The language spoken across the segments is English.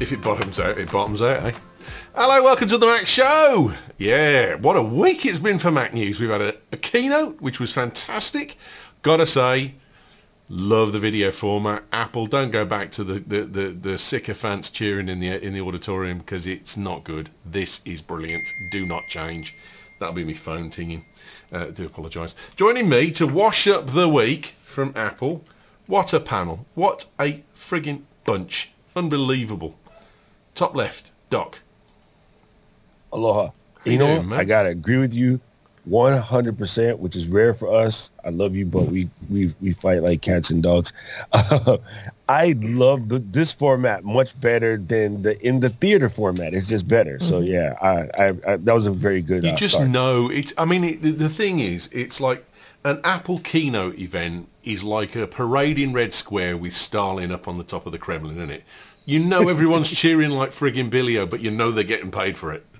If it bottoms out, it bottoms out, eh? Hello, welcome to the Mac Show. Yeah, what a week it's been for Mac News. We've had a keynote, which was fantastic. Gotta say, love the video format. Apple, don't go back to the sycophants cheering in the auditorium because it's not good. This is brilliant. Do not change. That'll be my phone tinging. Do apologise. Joining me to wash up the week from Apple. What a panel. What a frigging bunch. Unbelievable. Top left, Doc. Aloha. You know what? I gotta agree with you 100%, which is rare for us. I love you, but we fight like cats and dogs. I love this format much better than in the theater format. It's just better. So yeah, I that was a very good. You just start. know it's. I mean, the thing is, it's like an Apple keynote event is like a parade in Red Square with Stalin up on the top of the Kremlin, isn't it? You know everyone's cheering like friggin' Billy-O, but you know they're getting paid for it.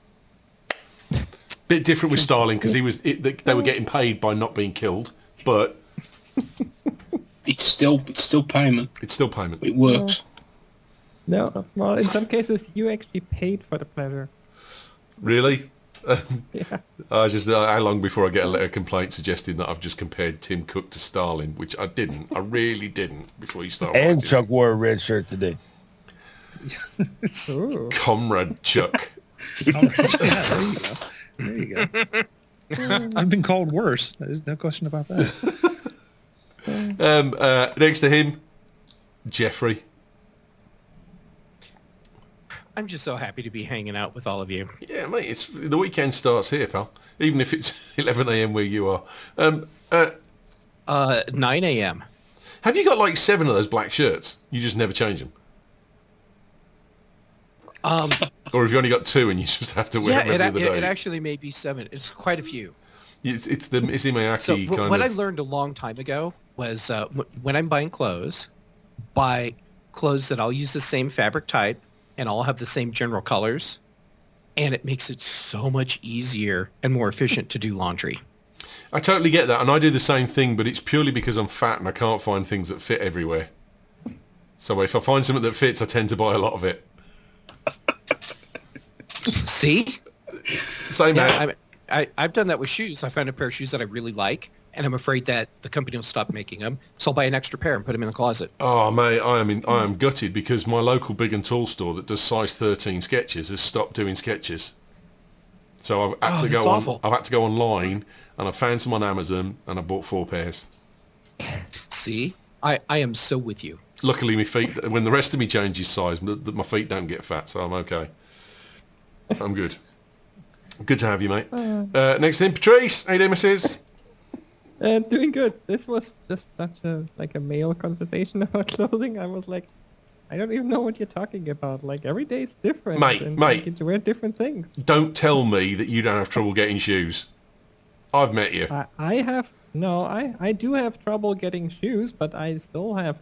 Bit different with Stalin because they were getting paid by not being killed, but it's still payment. It's still payment. It works. No, well, in some cases you actually paid for the pleasure. Really? Yeah. How long before I get a letter of complaint suggesting that I've just compared Tim Cook to Stalin, which I didn't. I really didn't before you started. And Chuck wore a red shirt today. Comrade Chuck. Yeah, there you go. I've been called worse. There's no question about that. Next to him, Jeffrey. I'm just so happy to be hanging out with all of you. Yeah, mate, the weekend starts here, pal. Even if it's 11 a.m. where you are. 9 a.m. Have you got like 7 of those black shirts? You just never change them? Or have you only got 2 and you just have to wear them every other day? It actually may be 7. It's quite a few. It's the Miyake kind of... What I learned a long time ago was when I'm buying clothes, buy clothes that I'll use the same fabric type and all have the same general colors, and it makes it so much easier and more efficient to do laundry. I totally get that, and I do the same thing, but it's purely because I'm fat and I can't find things that fit everywhere. So if I find something that fits, I tend to buy a lot of it. See? Same yeah, I've done that with shoes. I found a pair of shoes that I really like, and I'm afraid that the company will stop making them, so I'll buy an extra pair and put them in the closet. Oh, mate, I am gutted because my local big and tall store that does size 13 Skechers has stopped doing Skechers. So I've had to go online, and I found some on Amazon, and I bought 4 pairs. See? I am so with you. Luckily, my feet, when the rest of me changes size, my feet don't get fat, so I'm okay. I'm good. Good to have you, mate. Next thing, Patrice. How you doing, Mrs.? Doing good. This was just such a male conversation about clothing. I was like, I don't even know what you're talking about. Like, every day is different. Mate. You get to wear different things. Don't tell me that you don't have trouble getting shoes. I've met you. I do have trouble getting shoes, but I still have,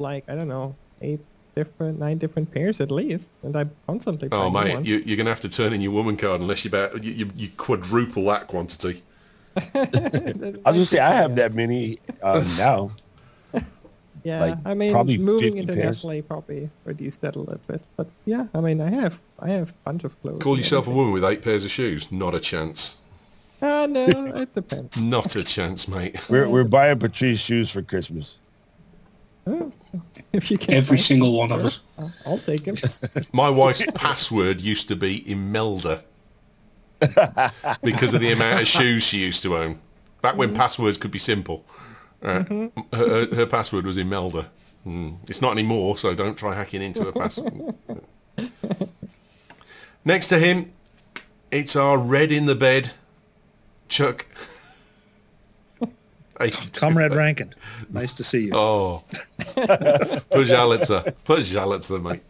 9 different pairs at least, and I constantly buy new ones. You're going to have to turn in your woman card unless you quadruple that quantity. I was going to say, I have that many now. Yeah, probably moving 50 internationally probably reduced that a little bit. But yeah, I have a bunch of clothes. Call yourself a woman with 8 pairs of shoes? Not a chance. No, it depends. Not a chance, mate. We're buying Patrice shoes for Christmas. Oh, if you can. Every single one of us. I'll take it. My wife's password used to be Imelda because of the amount of shoes she used to own. Back when passwords could be simple. Her password was Imelda. It's not anymore, so don't try hacking into her password. Next to him, it's our red in the bed, Chuck. Comrade Rankin, nice to see you. Oh, Pajalitza, mate.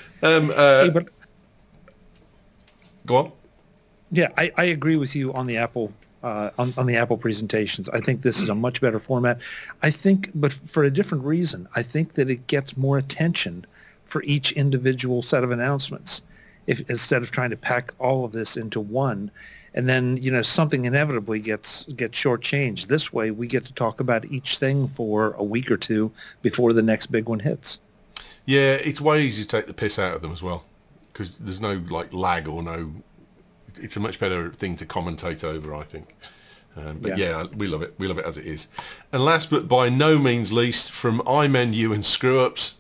Go on. Yeah, I agree with you on the Apple on the Apple presentations. I think this is a much better format. I think, but for a different reason. I think that it gets more attention for each individual set of announcements, instead of trying to pack all of this into one. And then, something inevitably gets shortchanged. This way, we get to talk about each thing for a week or two before the next big one hits. Yeah, it's way easier to take the piss out of them as well. because there's no like lag or no. It's a much better thing to commentate over, I think. But yeah, we love it. We love it as it is. And last but by no means least, from iMen, you and Screw Ups.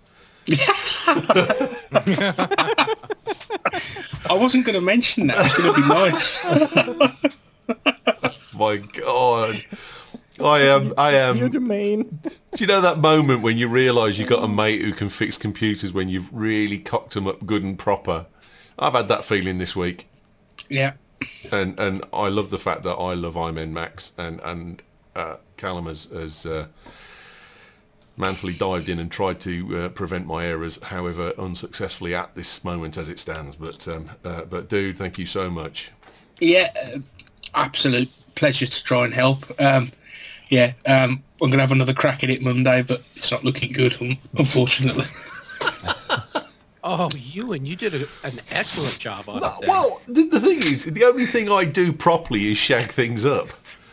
I wasn't going to mention that. It's going to be nice. My God. I am. Your domain. Do you know that moment when you realise you got a mate who can fix computers when you've really cocked them up good and proper? I've had that feeling this week. Yeah. And I love the fact that I love iMen Max and Callum has manfully dived in and tried to prevent my errors, however unsuccessfully at this moment as it stands. But dude, thank you so much. Yeah, absolute pleasure to try and help. I'm going to have another crack at it Monday, but it's not looking good, unfortunately. Oh, you did an excellent job on it. Then. Well, the thing is, the only thing I do properly is shag things up.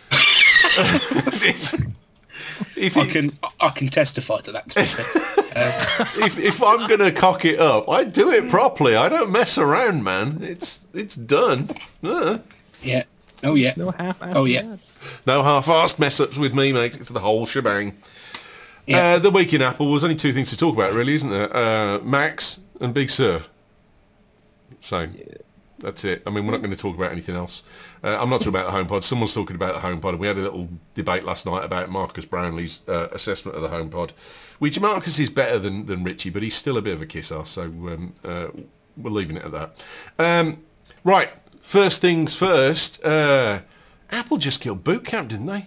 I can testify to that. To be fair. If I'm going to cock it up, I do it properly. I don't mess around, man. It's done. Yeah. Oh yeah. No half-assed. Oh yeah. No half-assed mess-ups with me, mate. It's the whole shebang. Yeah. The week in Apple was only two things to talk about, really, isn't there? Max and Big Sur. So that's it. I mean, we're not going to talk about anything else. I'm not talking about the HomePod. Someone's talking about the HomePod, and we had a little debate last night about Marcus Brownlee's assessment of the HomePod, which Marcus is better than Richie, but he's still a bit of a kiss-ass, so we're leaving it at that. Right, first things first. Apple just killed Boot Camp, didn't they?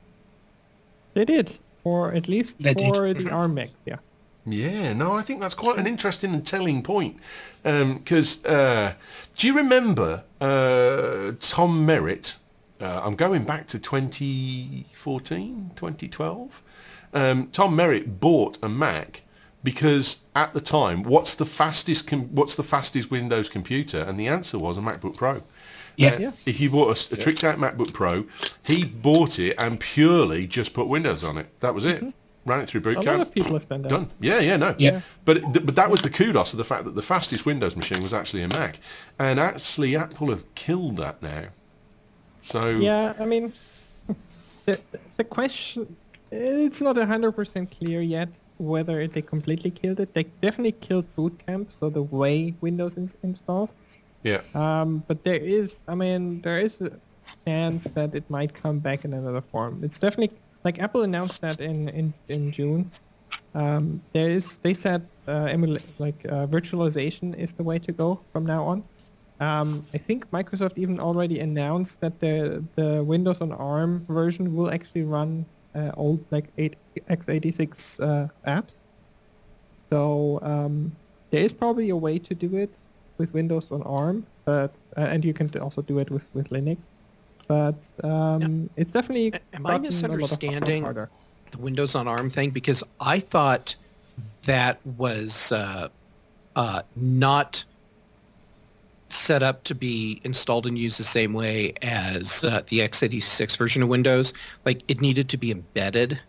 They did, or at least They did. for the ARM Max, yeah. Yeah, no, I think that's quite an interesting and telling point. Because do you remember Tom Merritt? I'm going back to 2014, 2012. Tom Merritt bought a Mac because at the time, what's the fastest Windows computer? And the answer was a MacBook Pro. Yeah. If you bought a tricked out MacBook Pro, he bought it and purely just put Windows on it. That was it. Ran it through boot A camp. lot of people have done that. Done. Yeah. Yeah. But that was the kudos of the fact that the fastest Windows machine was actually a Mac, and actually Apple have killed that now. So Yeah, I mean, the question, it's not 100% clear yet whether they completely killed it. They definitely killed Boot Camp, so the way Windows is installed. yeah, But there is a chance that it might come back in another form. It's definitely, like Apple announced that in June. They said virtualization is the way to go from now on. I think Microsoft even already announced that the Windows on ARM version will actually run old x86 apps. So there is probably a way to do it with Windows on ARM, but and you can also do it with Linux. But it's definitely Am I gotten a lot misunderstanding harder. the Windows on ARM thing? Because I thought that was not set up to be installed and used the same way as the x86 version of Windows. Like, it needed to be embedded.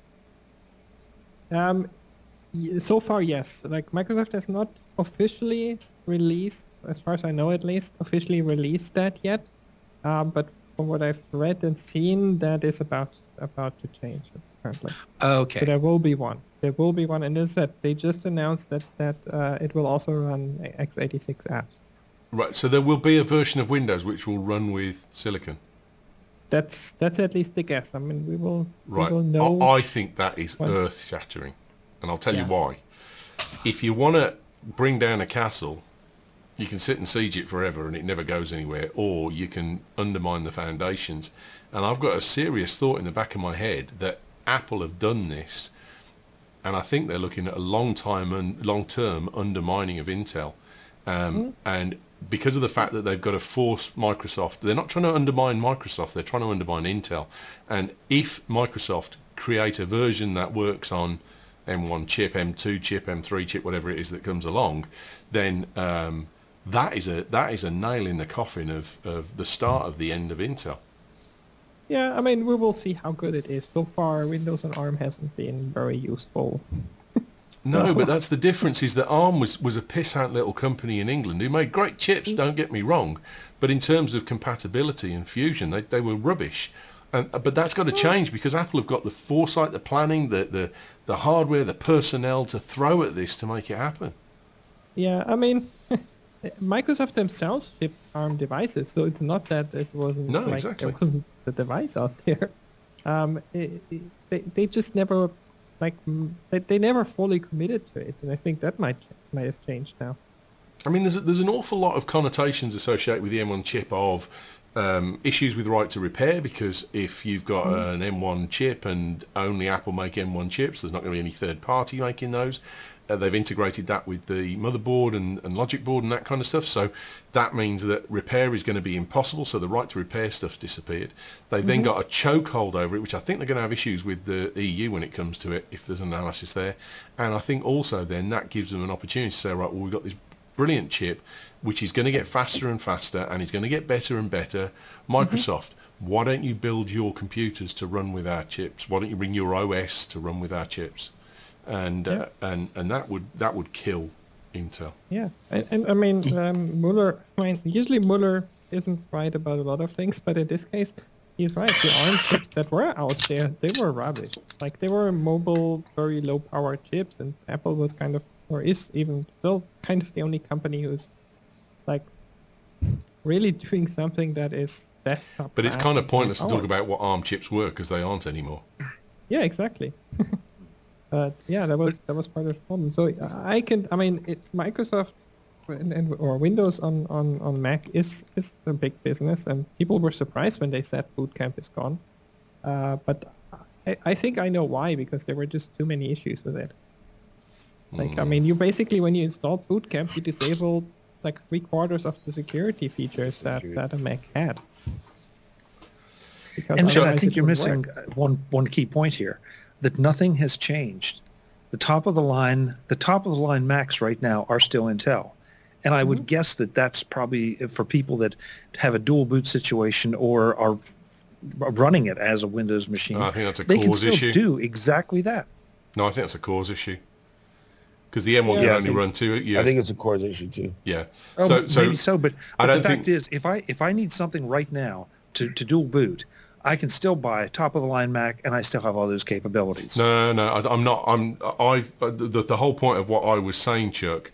So far, yes. Like, Microsoft has not officially released, as far as I know at least, officially released that yet. But from what I've read and seen, that is about to change apparently. Okay. So there will be one. There will be one, and as I said, they just announced that it will also run x86 apps. right. So there will be a version of Windows which will run with Silicon. That's at least the guess. I mean, we will know. I think that is once- earth-shattering, and I'll tell you Yeah. why. If you want to bring down a castle, you can sit and siege it forever and it never goes anywhere, or you can undermine the foundations. And I've got a serious thought in the back of my head that Apple have done this, and I think they're looking at a long-term undermining of Intel. And because of the fact that they've got to force Microsoft, they're not trying to undermine Microsoft, they're trying to undermine Intel. And if Microsoft create a version that works on M1 chip, M2 chip, M3 chip, whatever it is that comes along, then that is a nail in the coffin of the start of the end of Intel. Yeah, I mean, we will see how good it is. So far, Windows on ARM hasn't been very useful. No, but that's the difference, is that ARM was a piss-out little company in England who made great chips, don't get me wrong, but in terms of compatibility and fusion, they were rubbish. But that's got to change, because Apple have got the foresight, the planning, the hardware, the personnel to throw at this to make it happen. Yeah, I mean, Microsoft themselves ship ARM devices, so it's not that it wasn't exactly. there wasn't the device out there. They just never they never fully committed to it, and I think that might have changed now. I mean, there's an awful lot of connotations associated with the M1 chip of issues with right to repair, because if you've got an M1 chip and only Apple make M1 chips, there's not going to be any third party making those. They've integrated that with the motherboard and logic board and that kind of stuff, so that means that repair is going to be impossible, so the right to repair stuff's disappeared. They've then got a chokehold over it, which I think they're going to have issues with the EU when it comes to it, if there's an analysis there. And I think also then that gives them an opportunity to say, right, well, we've got this brilliant chip which is going to get faster and faster and is going to get better and better. Microsoft, why don't you build your computers to run with our chips? Why don't you bring your OS to run with our chips? And that would kill Intel. Yeah, and I mean, Mueller. I mean, usually Mueller isn't right about a lot of things, but in this case, he's right. The ARM chips that were out there, they were rubbish. Like, they were mobile, very low power chips, and Apple was kind of, or is even still kind of the only company who's like really doing something that is desktop. But it's kind of pointless to power. talk about what ARM chips were, because they aren't anymore. Yeah, exactly. But yeah, that was part of the problem. So Microsoft or Windows on Mac is a big business, and people were surprised when they said Boot Camp is gone. But I think I know why, because there were just too many issues with it. Like, I mean, you basically, when you install Boot Camp, you disable like 3/4 of the security features that a Mac had. Because And so I otherwise think it you're would missing work. one key point here, that nothing has changed. The top of the line Macs right now are still Intel. And I would guess that that's probably for people that have a dual boot situation or are running it as a Windows machine. I think that's a they can cause still issue. do exactly that. No, I think that's a cause issue. Because the M1 Yeah, can I only think- run 2 years. I think it's a core issue too. Yeah. Oh, maybe so, but I the don't fact think- is, if I need something right now to dual boot, I can still buy a top of the line Mac, and I still have all those capabilities. No, I'm not. The whole point of what I was saying, Chuck,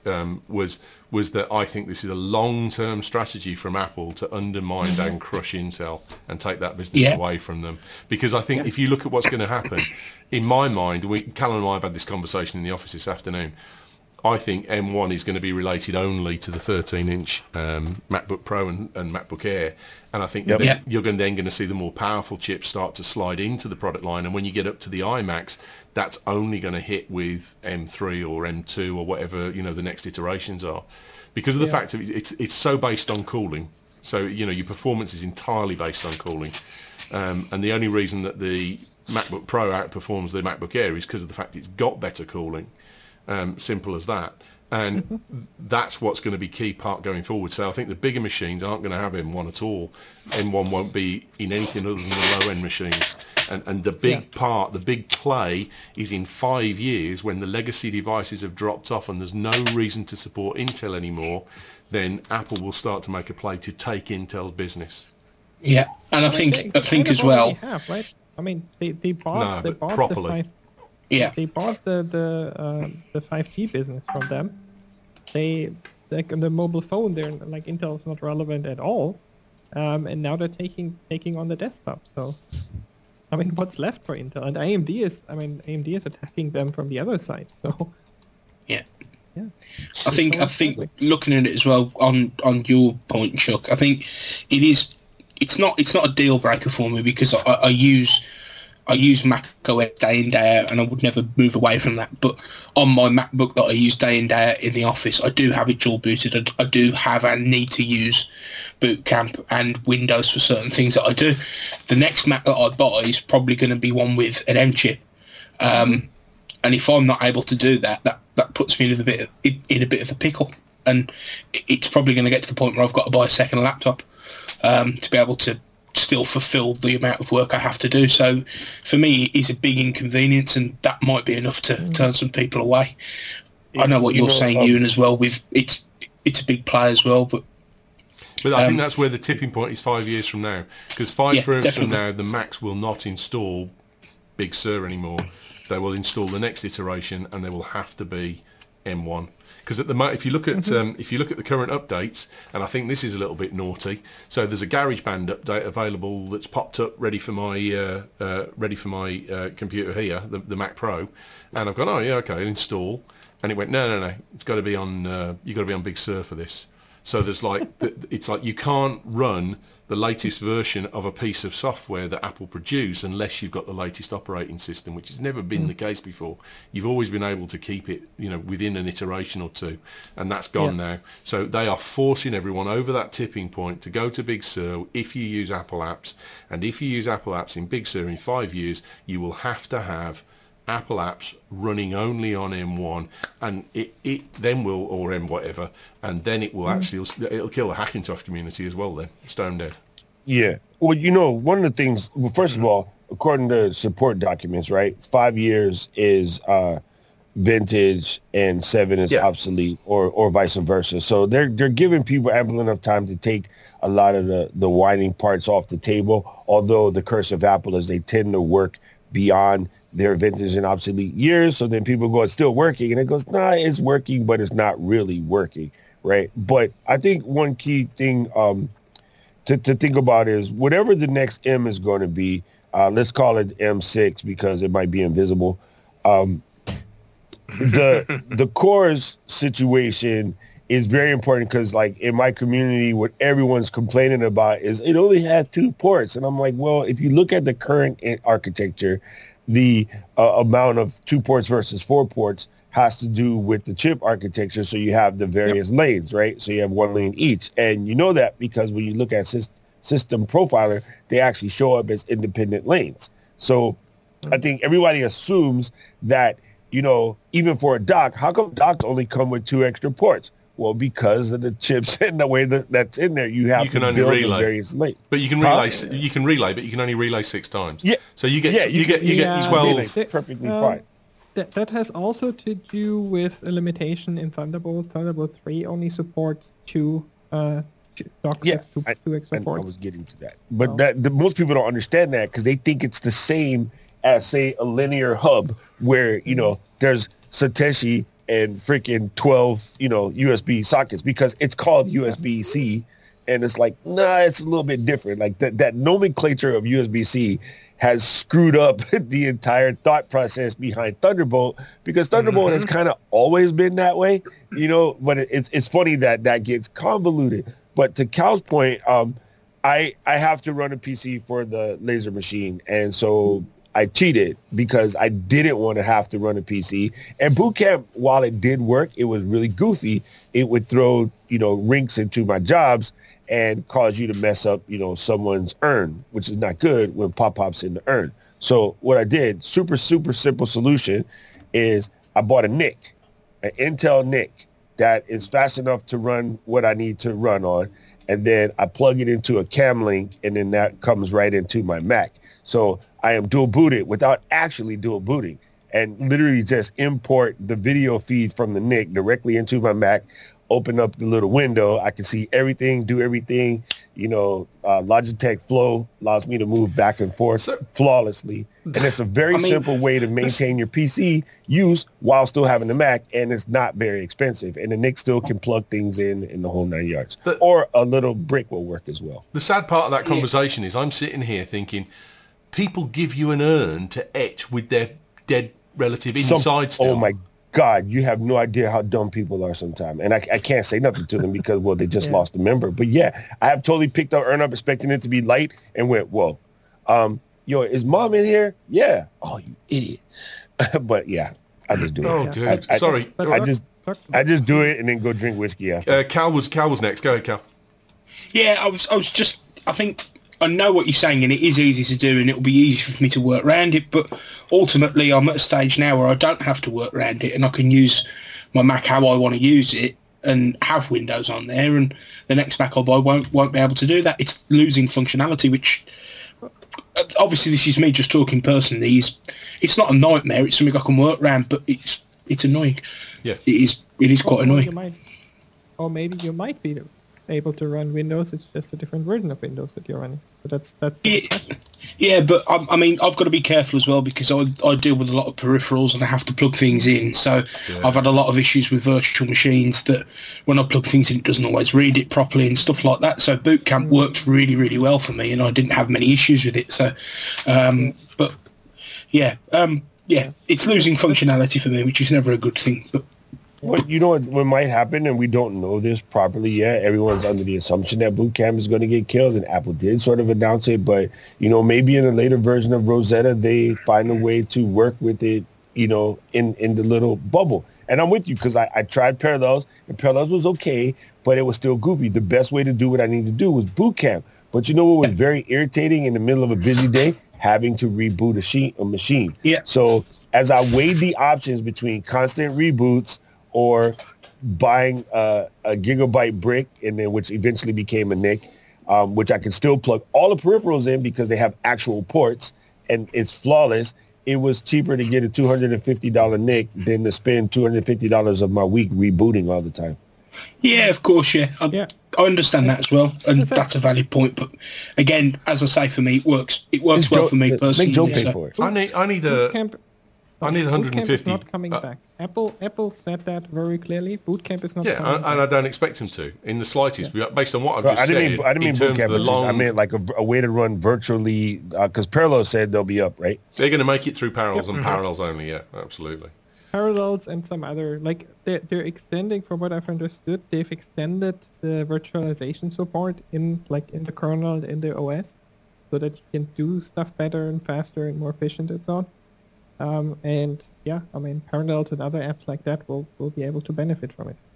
was that I think this is a long-term strategy from Apple to undermine and crush Intel and take that business away from them. Because I think if you look at what's going to happen, in my mind, Callum and I have had this conversation in the office this afternoon. I think M1 is going to be related only to the 13-inch MacBook Pro and MacBook Air, and I think you're then going to see the more powerful chips start to slide into the product line. And when you get up to the iMacs, that's only going to hit with M3 or M2 or whatever the next iterations are, because of the fact that it's so based on cooling. So your performance is entirely based on cooling, and the only reason that the MacBook Pro outperforms the MacBook Air is because of the fact it's got better cooling. Simple as that. And that's what's going to be key part going forward. So I think the bigger machines aren't going to have M1 at all. M1 won't be in anything other than the low-end machines. And the big part, the big play is in 5 years, when the legacy devices have dropped off and there's no reason to support Intel anymore, then Apple will start to make a play to take Intel's business. Yeah, and I think as well. Have, right? I mean, they bought properly. They bought the 5G business from them. They, like, on the mobile phone, they're like, Intel's not relevant at all, and now they're taking on the desktop. So, I mean, what's left for Intel? And AMD is attacking them from the other side. So, yeah. I think looking at it as well on your point, Chuck, I think it's not a deal breaker for me, because I use Mac OS day in, day out, and I would never move away from that. But on my MacBook that I use day in, day out in the office, I do have it dual booted. I do have and need to use Boot Camp and Windows for certain things that I do. The next Mac that I buy is probably going to be one with an M chip. And if I'm not able to do that puts me in a bit of a pickle. And it's probably going to get to the point where I've got to buy a second laptop to be able to still fulfil the amount of work I have to do. So for me, it is a big inconvenience, and that might be enough to turn some people away. I know what you're saying, Ewan, as well. It's a big play as well, but I think that's where the tipping point is 5 years from now, because 5 years definitely. from now, the Macs will not install Big Sur anymore. They will install the next iteration, and they will have to be M1. Because at the moment, if you look at the current updates, and I think this is a little bit naughty. So there's a GarageBand update available that's popped up, ready for my computer here, the Mac Pro, and I've gone, oh yeah, okay, install, and it went, no, it's got to be on, you got to be on Big Sur for this. So there's like, it's like you can't run the latest version of a piece of software that Apple produce unless you've got the latest operating system, which has never been the case before. You've always been able to keep it, within an iteration or two, and that's gone now. So they are forcing everyone over that tipping point to go to Big Sur if you use Apple apps, and if you use Apple apps in Big Sur in 5 years, you will have to have Apple apps running only on M1, and it then will, or M whatever, and then it will actually, it'll kill the Hackintosh community as well then, stone dead. Yeah. Well, one of the things, first of all, according to support documents, right, 5 years is vintage and 7 is obsolete, or vice versa. So they're giving people ample enough time to take a lot of the whining parts off the table, although the curse of Apple is they tend to work beyond their vintage and obsolete years. So then people go, it's still working. And it goes, nah, it's working, but it's not really working, right? But I think one key thing to think about is whatever the next M is going to be, let's call it M6 because it might be invisible. The cores situation is very important because, like, in my community, what everyone's complaining about is it only has 2 ports. And I'm like, well, if you look at the current architecture, the amount of 2 ports versus 4 ports has to do with the chip architecture. So you have the various lanes, right? So you have 1 lane each. And you know that because when you look at System Profiler, they actually show up as independent lanes. So I think everybody assumes that, even for a dock, how come docks only come with 2 extra ports? Well, because of the chips and the way that's in there, you have to build the various lanes. But you can relay. You can relay, but you can only relay 6 times. Yeah. So you get 12. Perfectly fine. That has also to do with a limitation in Thunderbolt. Thunderbolt 3 only supports 2 docks. Yeah, 2 extra ports. I was getting to that, but most people don't understand that because they think it's the same as, say, a linear hub where there's Satoshi and freaking 12, USB sockets because it's called USB-C. And it's like, nah, it's a little bit different. Like that nomenclature of USB-C has screwed up the entire thought process behind Thunderbolt because Thunderbolt has kind of always been that way, but it's funny that gets convoluted. But to Cal's point, I have to run a PC for the laser machine. And so I cheated because I didn't want to have to run a PC. And Boot Camp, while it did work, it was really goofy. It would throw, rinks into my jobs and cause you to mess up, someone's urn, which is not good when pop-pops in the urn. So what I did, super, super simple solution, is I bought a NIC, an Intel NIC that is fast enough to run what I need to run on. And then I plug it into a Camlink, and then that comes right into my Mac. So I am dual booted without actually dual booting, and literally just import the video feed from the NIC directly into my Mac, open up the little window. I can see everything, do everything. Logitech Flow allows me to move back and forth flawlessly. And it's a very simple way to maintain your PC use while still having the Mac, and it's not very expensive. And the NIC still can plug things in the whole 9 yards. Or a little brick will work as well. The sad part of that conversation is I'm sitting here thinking, people give you an urn to etch with their dead relative inside still. Oh, my God, you have no idea how dumb people are sometimes. And I can't say nothing to them because, well, they just lost a member. But, yeah, I have totally picked our urn up expecting it to be light and went, whoa. Is Mom in here? Yeah. Oh, you idiot. But, yeah, I just do it. Oh, dude. Sorry. I just do it and then go drink whiskey after. Cal was next. Go ahead, Cal. Yeah, I think I know what you're saying, and it is easy to do, and it'll be easy for me to work around it. But ultimately, I'm at a stage now where I don't have to work around it, and I can use my Mac how I want to use it. and have Windows on there, and the next Mac I'll buy won't be able to do that. It's losing functionality, which obviously this is me just talking personally. It's not a nightmare. It's something I can work around, but it's annoying. Yeah, it is quite annoying. Maybe you might be able to run Windows. It's just a different version of Windows that you're running. So that's the question. Yeah, but I mean, I've got to be careful as well because I deal with a lot of peripherals and I have to plug things in. So I've had a lot of issues with virtual machines that when I plug things in, it doesn't always read it properly and stuff like that. So Boot Camp works really, really well for me, and I didn't have many issues with it. So, but yeah, it's losing functionality for me, which is never a good thing. But What you know what might happen, and we don't know this properly yet. Everyone's under the assumption that Boot Camp is going to get killed, and Apple did sort of announce it. But maybe in a later version of Rosetta, they find a way to work with it, in the little bubble. And I'm with you because I tried Parallels, and Parallels was okay, but it was still goofy. The best way to do what I need to do was Boot Camp. But you know what was very irritating in the middle of a busy day? Having to reboot a machine. Yeah. So as I weighed the options between constant reboots or buying a gigabyte brick, and then which eventually became a NIC, which I can still plug all the peripherals in because they have actual ports and it's flawless. It was cheaper to get a $250 NIC than to spend $250 of my week rebooting all the time. Yeah, of course, yeah. I understand that as well, and that's a valid point. But again, as I say, for me, it works. It works well for me personally. Make Joe pay for it. I need 150. Bootcamp is not coming back. Apple said that very clearly. Bootcamp is not coming back. Yeah, and I don't expect him to in the slightest, based on what I've just said. I didn't mean Bootcamp. I meant like a way to run virtually, because Parallels said they'll be up, right? They're going to make it through Parallels and Parallels only, yeah, absolutely. Parallels and some other, like, they're extending, from what I've understood, they've extended the virtualization support in the kernel, in the OS, so that you can do stuff better and faster and more efficient and so on. Parallels and other apps like that will be able to benefit from it.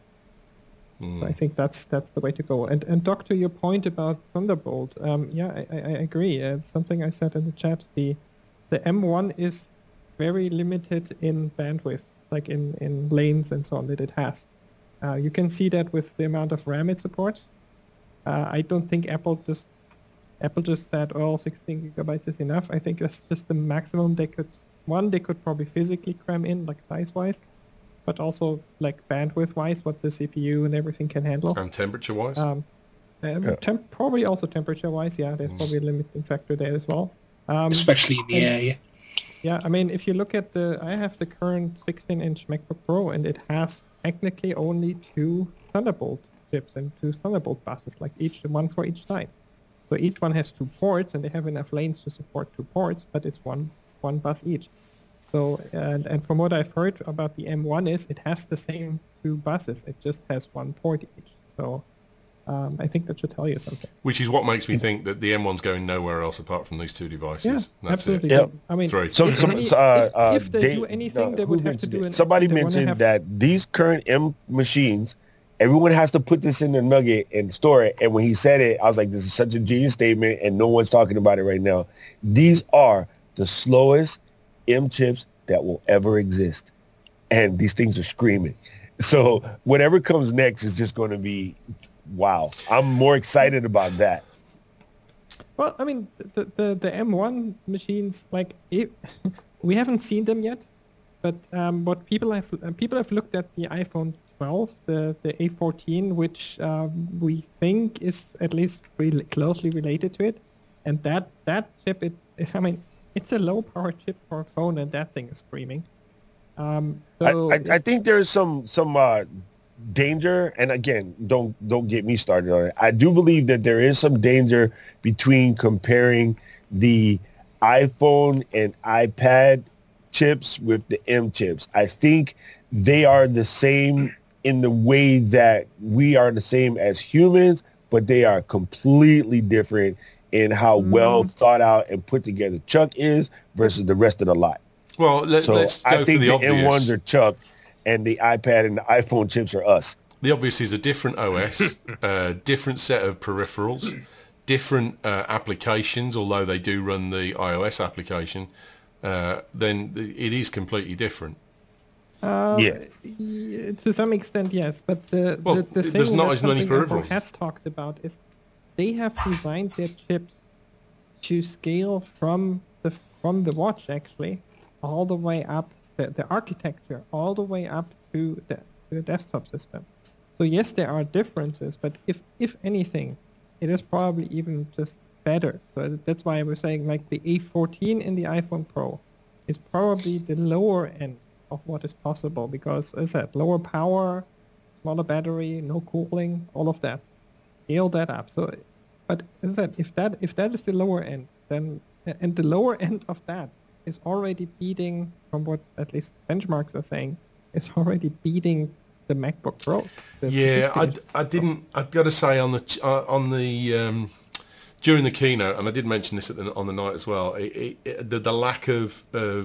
So I think that's the way to go. And Doc, to your point about Thunderbolt, I agree. It's something I said in the chat. The M1 is very limited in bandwidth, like in lanes and so on that it has. You can see that with the amount of RAM it supports. I don't think Apple just said, 16 gigabytes is enough. I think that's just the maximum they could probably physically cram in, like size-wise, but also like bandwidth-wise, what the CPU and everything can handle. And temperature-wise? Probably also temperature-wise, there's probably a limiting factor there as well. Especially in the air, yeah. Yeah, I mean, if you look at I have the current 16-inch MacBook Pro, and it has technically only 2 Thunderbolt chips and 2 Thunderbolt buses, like one for each side. So each one has 2 ports, and they have enough lanes to support 2 ports, but it's one bus each. So, and from what I've heard about the M1 is it has the same 2 buses, it just has 1 port each. So I think that should tell you something. Which is what makes me think that the M1's going nowhere else apart from these 2 devices. Yeah, that's absolutely. Yep. I mean, 3. if they do anything, they would have to do somebody mentioned that these current M machines, everyone has to put this in their nugget and store it. And when he said it, I was like, this is such a genius statement, and no one's talking about it right now. These are the slowest M chips that will ever exist. And these things are screaming. So whatever comes next is just going to be, wow. I'm more excited about that. Well, I mean, the M1 machines, like, we haven't seen them yet, but what people have looked at the iPhone 12, the A14, which we think is at least really closely related to it, and that chip, it's a low power chip for a phone, and that thing is screaming. I think there's some danger, and again, don't get me started on it. I do believe that there is some danger between comparing the iPhone and iPad chips with the M chips. I think they are the same in the way that we are the same as humans, but they are completely different in how well thought out and put together Chuck is versus the rest of the lot. Well, let's go I think for the obvious. M1s are Chuck, and the iPad and the iPhone chips are us. The obvious is a different OS, different set of peripherals, different applications, although they do run the iOS application, then it is completely different. Yeah. To some extent, yes. But the Well, the there's thing not that as many something Apple peripherals. has talked about is they have designed their chips to scale from the watch actually all the way up the architecture all the way up to the desktop system. So yes, there are differences, but if anything, it is probably even just better. So that's why I was saying like the A14 in the iPhone Pro is probably the lower end of what is possible because, as I said, lower power, smaller battery, no cooling, all of that. Scale that up. So, but as I said, if that is the lower end, then and the lower end of that is already beating, from what at least benchmarks are saying, is already beating the MacBook Pros. The Yeah, 16-inch. I've got to say on the during the keynote, and I did mention this on the night as well. The lack of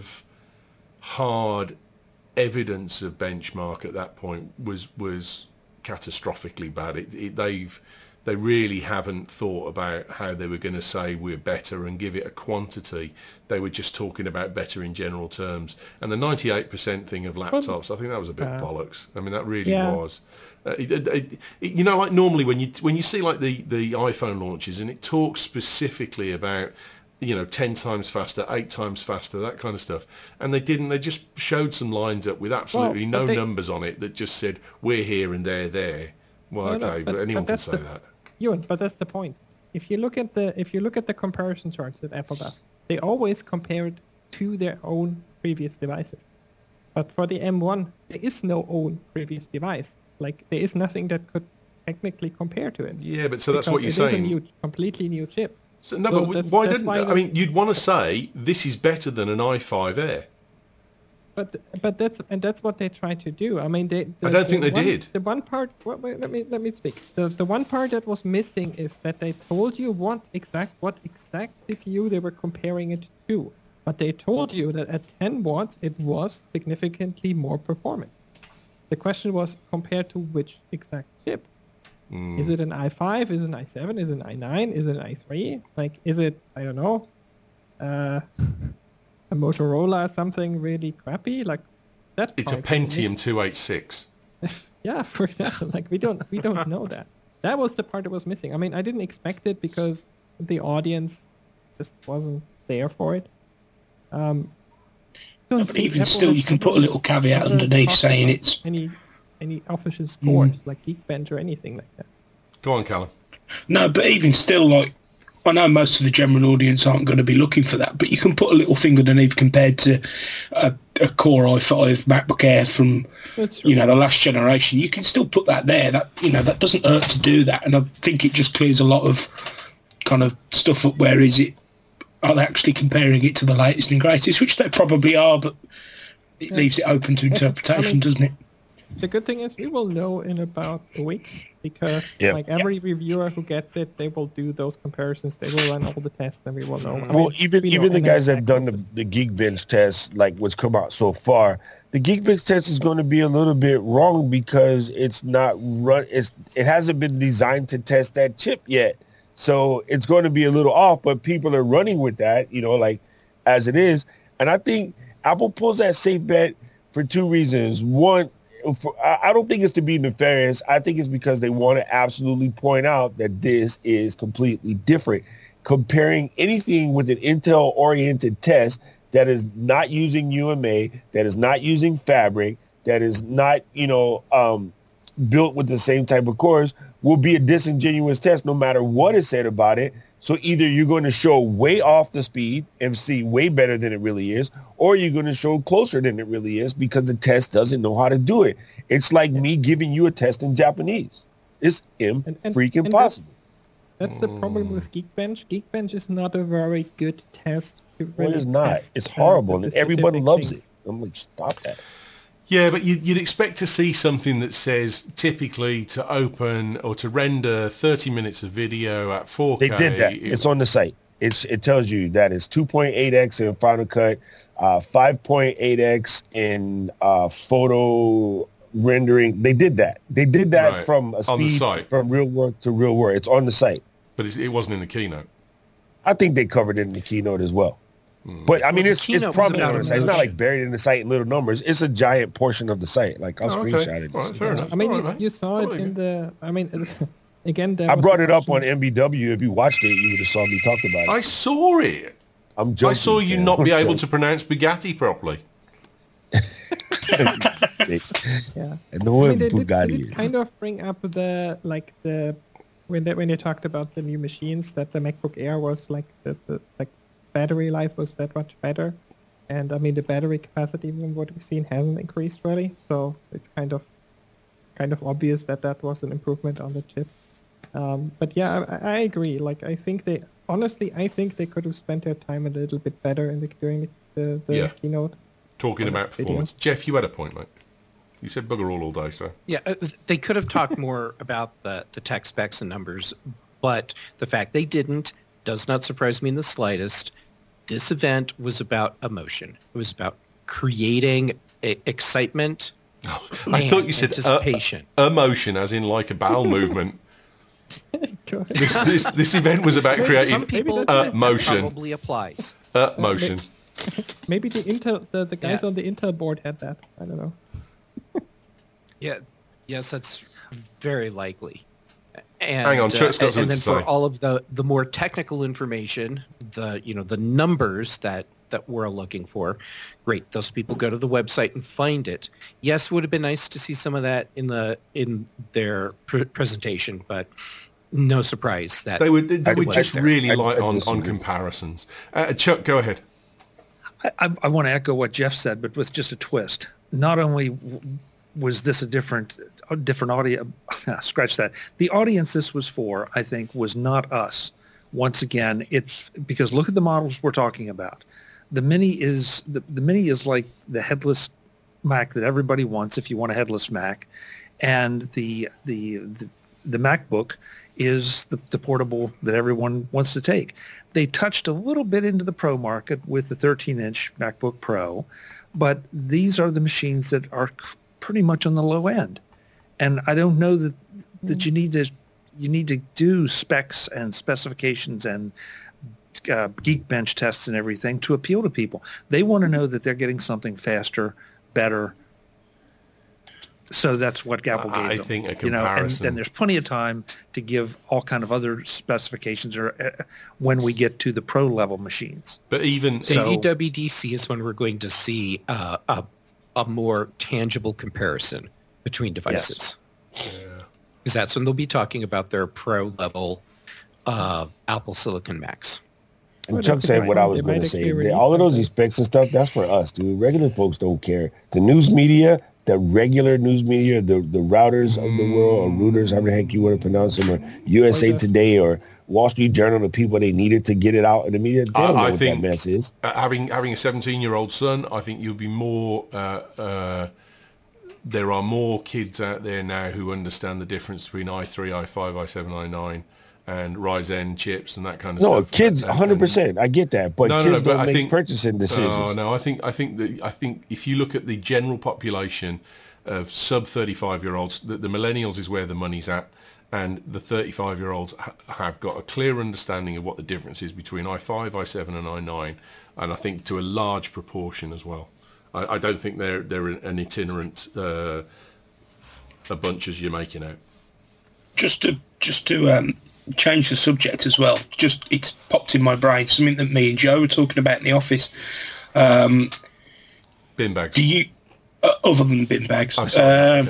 hard evidence of benchmark at that point was catastrophically bad. They really haven't thought about how they were going to say we're better and give it a quantity. They were just talking about better in general terms. And the 98% thing of laptops, I think that was a bit bollocks. I mean, that really was. You know, like normally when you see like the iPhone launches and it talks specifically about, you know, 10 times faster, 8 times faster, that kind of stuff. And they didn't. They just showed some lines up with absolutely no numbers on it that just said, we're here and they're there. Well, but anyone can say that. Ewan, but that's the point. If you look at the comparison charts that Apple does, they always compare it to their own previous devices. But for the M1, there is no own previous device. Like, there is nothing that could technically compare to it. Yeah, but so that's what you're saying. It is a completely new chip. So, no, but why didn't... I mean, you'd want to say this is better than an i5 Air. But that's what they tried to do. I mean, I don't think they did. The one part. Wait, let me speak. The one part that was missing is that they told you what exact CPU they were comparing it to, but they told you that at 10 watts it was significantly more performant. The question was compared to which exact chip? Is it an i5? Is it an i7? Is it an i9? Is it an i3? Like, is it, I don't know, a Motorola, something really crappy? Like that. It's a Pentium 286. Yeah, for example, like we don't know that. That was the part that was missing. I mean, I didn't expect it because the audience just wasn't there for it. But even still, you can put a little caveat underneath saying it's any official scores like Geekbench or anything like that. Go on, Callum. No, but even still, like, I know most of the general audience aren't going to be looking for that, but you can put a little thing underneath compared to a Core i5 MacBook Air from, you know, the last generation. You can still put that there. That, you know, that doesn't hurt to do that, and I think it just clears a lot of kind of stuff up. Where is it? Are they actually comparing it to the latest and greatest? Which they probably are, but it leaves it open to interpretation, doesn't it? The good thing is we will know in about a week because like every reviewer who gets it, they will do those comparisons. They will run all the tests and we will know. Well, even the guys that have done the Geekbench test, like what's come out so far, the Geekbench test is going to be a little bit wrong because it's not it hasn't been designed to test that chip yet. So it's going to be a little off, but people are running with that, you know, like as it is. And I think Apple pulls that safe bet for two reasons. One, I don't think it's to be nefarious. I think it's because they want to absolutely point out that this is completely different. Comparing anything with an Intel-oriented test that is not using UMA, that is not using Fabric, that is not, you know, built with the same type of cores will be a disingenuous test no matter what is said about it. So either you're going to show way off the speed and see way better than it really is, or you're going to show closer than it really is because the test doesn't know how to do it. It's like me giving you a test in Japanese. It's freaking possible. That's the problem with Geekbench. Geekbench is not a very good test. Well, it's not. It's horrible, and everybody loves it. I'm like, stop that. Yeah, but you'd expect to see something that says typically to open or to render 30 minutes of video at 4K. They did that. It's on the site. It tells you that it's 2.8x in Final Cut, 5.8x in photo rendering. They did that. They did that from a speed from real world to real world. It's on the site. But it wasn't in the keynote. I think they covered it in the keynote as well. But I mean, the it's keynote was prominent about on the site. It's not like emotion. buried in the site in little numbers. It's a giant portion of the site. Like I'll Oh, screenshot okay. it. All right, fair enough. I mean, All right, mate. you saw Oh, it there in you the. I mean, again, there I was brought a it up on question- MBW. If you watched it, you would have saw me talk about it. I saw it. I'm joking. I saw you Cam. not be I'm able to joking. pronounce Bugatti properly. Yeah. I know what they Bugatti did is. kind of bring up when they talked about the new machines, that the MacBook Air was like the battery life was that much better, and I mean the battery capacity from what we've seen hasn't increased really, so it's kind of obvious that was an improvement on the chip. But yeah, I agree. Like I think they could have spent their time a little bit better during the Yeah. keynote. Talking Well, about video. performance. Jeff, you had a point, mate. You said bugger all day, so. Yeah, they could have talked more about the tech specs and numbers, but the fact they didn't does not surprise me in the slightest. This event was about emotion. It was about creating excitement I and thought you said anticipation. emotion, as in like a bowel movement. Go ahead. This event was about Some creating people that's motion. probably applies. Motion. Maybe the guys Yeah. on the Intel board had that. I don't know. Yeah, yes, that's very likely. And, Hang on, Chuck's got and something then to for say. all of the more technical information, the numbers that we're looking for, great. Those people go to the website and find it. Yes, would have been nice to see some of that in their presentation, but no surprise that They would it was just there. really I light on disagree. comparisons. Chuck, go ahead. I want to echo what Jeff said, but with just a twist. Not only was this a different audience, scratch that. The audience this was for, I think, was not us. Once again, it's because look at the models we're talking about. The Mini is the Mini is like the headless Mac that everybody wants if you want a headless Mac, and the MacBook is the portable that everyone wants to take. They touched a little bit into the Pro market with the 13-inch MacBook Pro, but these are the machines that are pretty much on the low end. And I don't know that you need to do specs and specifications and Geekbench tests and everything to appeal to people. They want to know that they're getting something faster, better. So that's what Apple gave I them. think a and comparison. then there's plenty of time to give all kind of other specifications or when we get to the pro level machines. But even So- WWDC is when we're going to see a more tangible comparison between devices. Because that's when they'll be talking about their pro level Apple Silicon Macs. And Well, Chuck that's a said good what I point. was They going might to say. actually release All of those something. specs and stuff, that's for us, dude. Regular folks don't care. The news media, the regular news media, the routers of the world, or routers, however the heck you want to pronounce them, or USA the- Today, or Wall Street Journal, the people they needed to get it out in the media, they don't know I what think that mess is. having a 17-year-old son, I think you'll be more. There are more kids out there now who understand the difference between i3, i5, i7, i9, and Ryzen chips and that kind of No, stuff. kids, And- 100%. I get that, but No, kids but don't I make think purchasing decisions. Oh no, I think if you look at the general population of sub 35-year-olds, the millennials is where the money's at, and the 35-year-olds have got a clear understanding of what the difference is between i5, i7, and i9, and I think to a large proportion as well. I don't think they're an itinerant a bunch as you're making out. Just to change the subject as well. Just it's popped in my brain. Something that me and Joe were talking about in the office. Bin bags. Do you, other than bin bags? I'm sorry.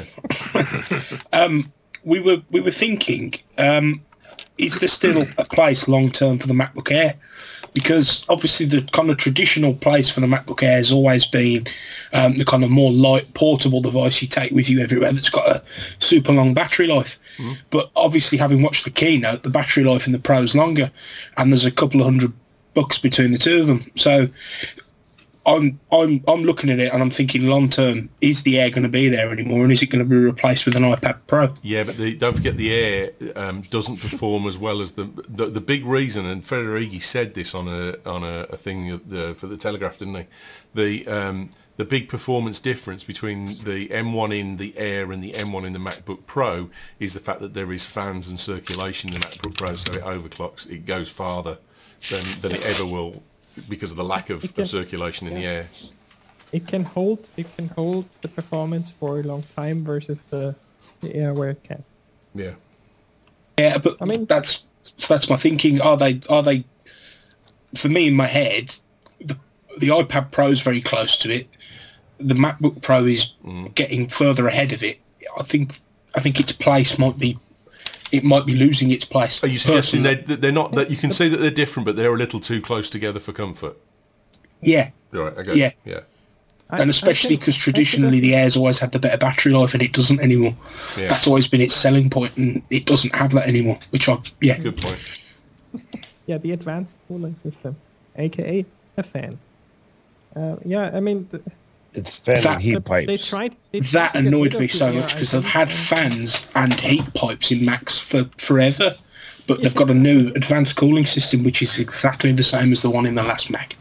We were thinking, is there still a place long term for the MacBook Air? Because obviously the kind of traditional place for the MacBook Air has always been the kind of more light portable device you take with you everywhere that's got a super long battery life. But obviously, having watched the keynote, the battery life in the Pro is longer, and there's a couple of $100 between the two of them. So I'm looking at it and I'm thinking long term, is the Air going to be there anymore, and is it going to be replaced with an iPad Pro? Yeah, but don't forget the Air doesn't perform as well as the big reason, and Federighi said this on a thing for the Telegraph, didn't he? The big performance difference between the M1 in the Air and the M1 in the MacBook Pro is the fact that there is fans and circulation in the MacBook Pro, so it overclocks, it goes farther than it ever will because of the lack of circulation in the air. It can hold the performance for a long time versus the air where it can. Yeah. Yeah, but I mean, that's my thinking. Are they? For me, in my head, the iPad Pro is very close to it. The MacBook Pro is getting further ahead of it. I think its place might be losing its place. Are you suggesting they're not, that you can see that they're different, but they're a little too close together for comfort? Yeah. Right. Okay. Yeah. And especially because traditionally the Air's always had the better battery life, and it doesn't anymore. Yeah. That's always been its selling point, and it doesn't have that anymore. Good point. Yeah, the advanced cooling system, aka a fan. I mean, It's fan and heat pipes. they tried That to get annoyed rid me of the so air, much I because they've think, had and- fans and heat pipes in Macs for forever, but they've got a new advanced cooling system which is exactly the same as the one in the last Mac.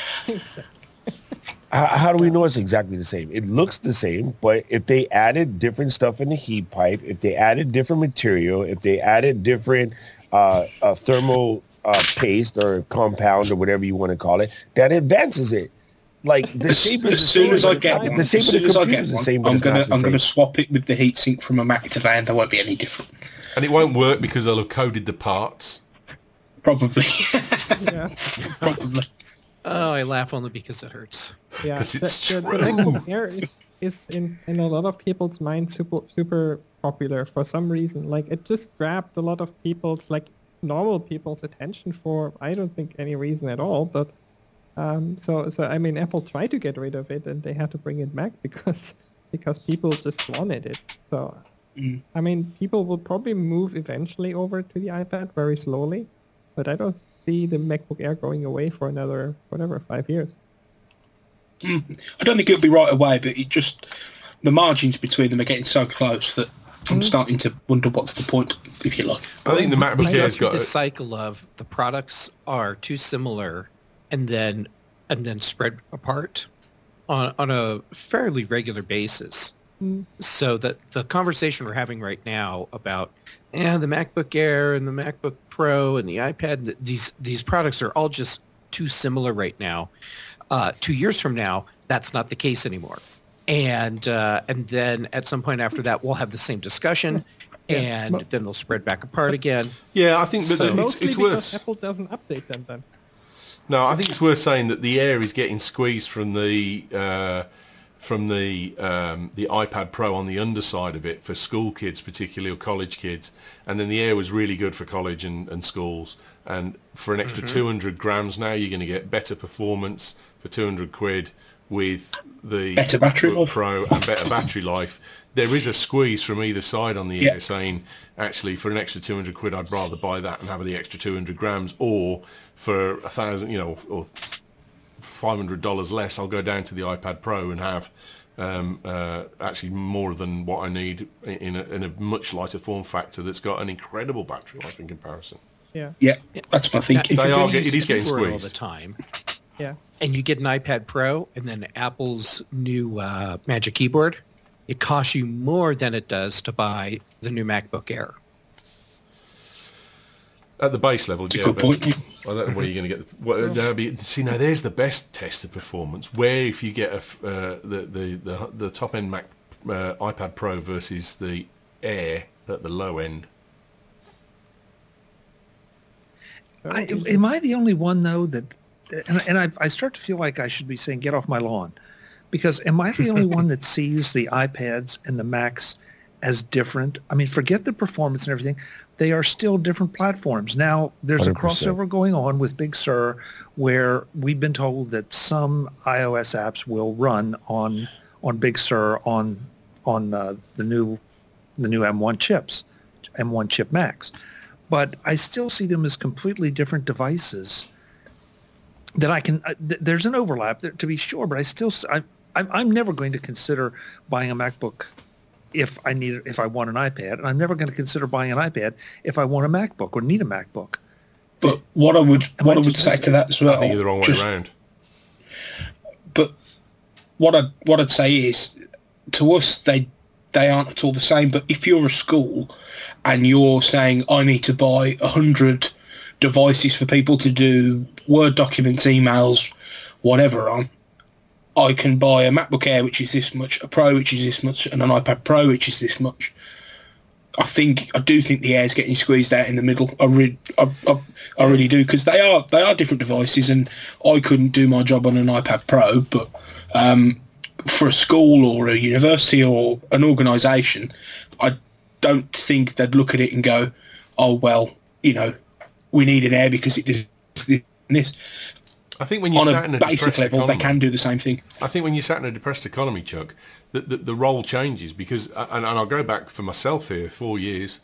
How do we know it's exactly the same? It looks the same, but if they added different stuff in the heat pipe, if they added different material, if they added different thermal paste or compound or whatever you want to call it, that advances it. Like the shape is As the soon same, as I but get it's one, the shape as of the soon as I computer get is the one, same, but I'm it's not the gonna same. swap it with the heatsink from a Mac to that. That won't be any different. And it won't work because they'll have coded the parts. Probably. Yeah, Probably. Oh, I laugh only because it hurts. yeah. 'Cause it's The true. MacBook Air is in a lot of people's minds super popular for some reason. Like it just grabbed a lot of people's, like normal people's attention for I don't think any reason at all. But so I mean, Apple tried to get rid of it and they had to bring it back because people just wanted it. So I mean, people will probably move eventually over to the iPad very slowly, but I don't see the MacBook Air going away for another 5 years. I don't think it'll be right away, but it just the margins between them are getting so close that I'm starting to wonder what's the point, if you like. I think the MacBook Go Air's through got the cycle of the products are too similar, and then spread apart on a fairly regular basis. So that the conversation we're having right now about the MacBook Air and the MacBook Pro and the iPad, these products are all just too similar right now. 2 years from now, that's not the case anymore. And then at some point after that, we'll have the same discussion, and then they'll spread back apart again. Yeah, I think that So- Mostly it's because worth. Apple doesn't update them then. No, I think it's worth saying that the Air is getting squeezed from the iPad Pro on the underside of it for school kids, particularly, or college kids. And then the Air was really good for college and schools. And for an extra 200 grams now, you're going to get better performance for 200 quid with the Better battery MacBook life. Pro and better battery life. There is a squeeze from either side on the Air saying, actually, for an extra 200 quid, I'd rather buy that and have the extra 200 grams, or for $1,000, or $500 less, I'll go down to the iPad Pro and have actually more than what I need in a much lighter form factor that's got an incredible battery life in comparison. Yeah, Yeah, that's my Now, thinking. if They you're are gonna get- use it is getting keyboard all squeezed. the time, yeah. and you get an iPad Pro and then Apple's new Magic Keyboard, it costs you more than it does to buy the new MacBook Air. At the base level, That's a yeah. good but point. I don't know where you're going to get. See, now there's the best test of performance. Where if you get the top end Mac iPad Pro versus the Air at the low end. Am I the only one though that, and I start to feel like I should be saying get off my lawn, because am I the only one that sees the iPads and the Macs as different? I mean, forget the performance and everything. They are still different platforms. Now, there's a 100%. crossover going on with Big Sur where we've been told that some iOS apps will run on Big Sur on the new M1 chips, M1 chip Macs. But I still see them as completely different devices that I can, there's an overlap there, to be sure, but I'm never going to consider buying a MacBook if I want an iPad, and I'm never going to consider buying an iPad if I want a MacBook or need a MacBook. But what I would just say to that as well, I think you're the wrong way around. But what I'd say is, to us, they aren't at all the same. But if you're a school and you're saying, I need to buy 100 devices for people to do Word documents, emails, whatever on, I can buy a MacBook Air, which is this much, a Pro, which is this much, and an iPad Pro, which is this much. I do think the Air's getting squeezed out in the middle. I really do, because they are different devices, and I couldn't do my job on an iPad Pro, but for a school or a university or an organisation, I don't think they'd look at it and go, oh, well, you know, we need an Air because it does this and this. I think when you on sat in a a basic depressed level, economy, they can do the same thing. I think when you sat in a depressed economy, Chuck, the role changes because, and I'll go back for myself here, 4 years,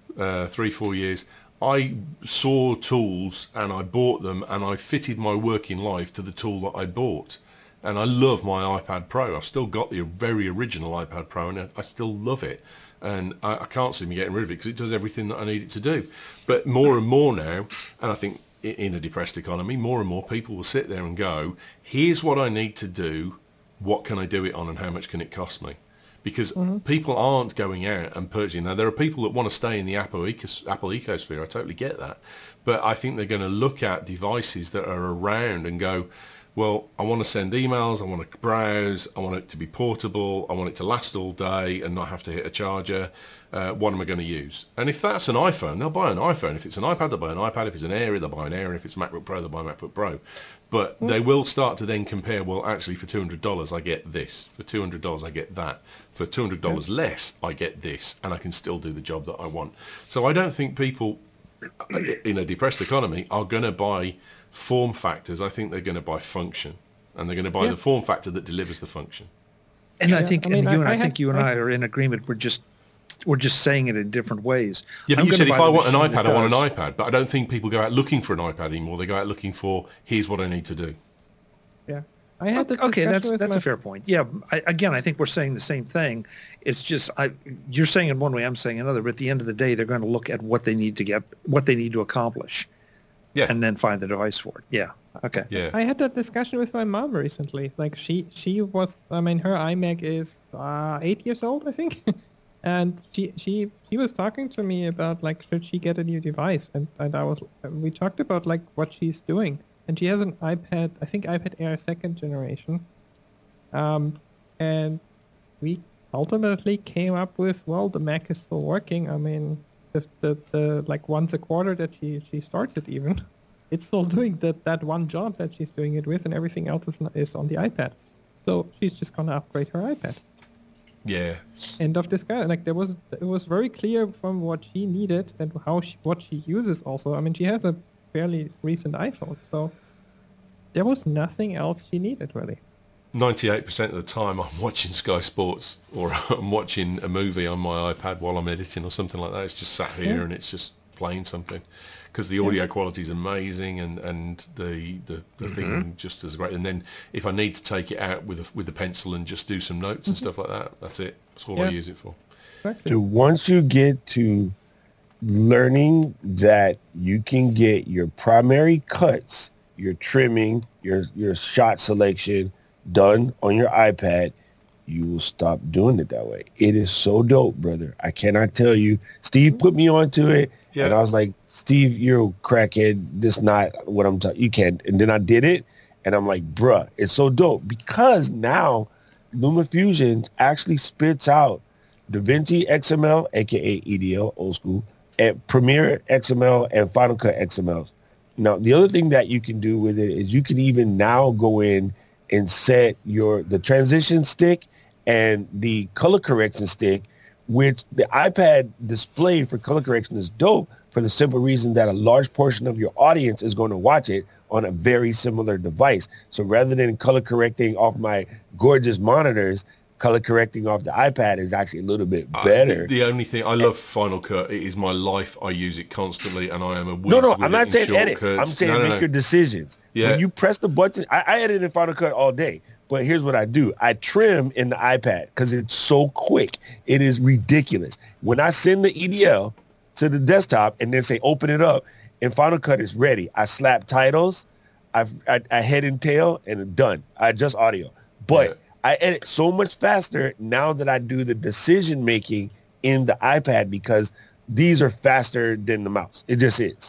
3-4 years, I saw tools and I bought them and I fitted my working life to the tool that I bought. And I love my iPad Pro. I've still got the very original iPad Pro and I still love it. And I can't see me getting rid of it because it does everything that I need it to do. But more and more now, and I think in a depressed economy, more and more people will sit there and go, here's what I need to do, what can I do it on and how much can it cost me? Because people aren't going out and purchasing. Now, there are people that want to stay in the Apple ecosphere, I totally get that. But I think they're going to look at devices that are around and go, well, I want to send emails, I want to browse, I want it to be portable, I want it to last all day and not have to hit a charger. What am I going to use? And if that's an iPhone, they'll buy an iPhone. If it's an iPad, they'll buy an iPad. If it's an Air, they'll buy an Air. And if it's a MacBook Pro, they'll buy a MacBook Pro. But they will start to then compare, well, actually, for $200, I get this. For $200, I get that. For $200 less, I get this. And I can still do the job that I want. So I don't think people in a depressed economy are going to buy form factors. I think they're going to buy function. And they're going to buy the form factor that delivers the function. And I think, you and I are in agreement. We're just saying it in different ways. Yeah, but you said if I want an iPad, I want an iPad. But I don't think people go out looking for an iPad anymore. They go out looking for, here's what I need to do. Yeah. I had that's a fair point. Yeah, I think we're saying the same thing. It's just you're saying it one way, I'm saying another. But at the end of the day, they're going to look at what they need to get, what they need to accomplish, and then find the device for it. Yeah. Okay. Yeah. I had that discussion with my mom recently. Like she was, I mean, her iMac is 8 years old, I think. And she was talking to me about, like, should she get a new device? And we talked about, like, what she's doing. And she has an iPad, I think iPad Air 2nd generation. And we ultimately came up with, well, the Mac is still working. I mean, the like once a quarter that she starts it even, it's still doing that one job that she's doing it with, and everything else is on the iPad. So she's just going to upgrade her iPad. Yeah. End of discussion. Like it was very clear from what she needed and what she uses also. I mean, she has a fairly recent iPhone, so there was nothing else she needed really. 98% of the time I'm watching Sky Sports or I'm watching a movie on my iPad while I'm editing or something like that. It's just sat here and it's just playing something because the audio quality is amazing and the thing just as great. And then if I need to take it out with a pencil and just do some notes and stuff like that, that's it. That's all I use it for. So once you get to learning that you can get your primary cuts, your trimming, your shot selection done on your iPad, you will stop doing it that way. It is so dope, brother. I cannot tell you. Steve put me onto it, and I was like, Steve, you're a crackhead. This not what I'm talking. You can't. And then I did it, and I'm like, bruh, it's so dope because now LumaFusion actually spits out DaVinci XML, aka EDL, old school, and Premiere XML and Final Cut XMLs. Now, the other thing that you can do with it is you can even now go in and set the transition stick and the color correction stick, which the iPad display for color correction is dope for the simple reason that a large portion of your audience is going to watch it on a very similar device. So rather than color correcting off my gorgeous monitors, color correcting off the iPad is actually a little bit better. The only thing, I love Final Cut. It is my life. I use it constantly, and I am a whiz No, I'm not saying edit. I'm saying make your decisions. Yeah. When you press the button, I edit in Final Cut all day. But here's what I do. I trim in the iPad because it's so quick. It is ridiculous. When I send the EDL to the desktop and then say open it up, and Final Cut is ready, I slap titles, I head and tail, and it's done. I adjust audio. But I edit so much faster now that I do the decision making in the iPad because these are faster than the mouse. It just is.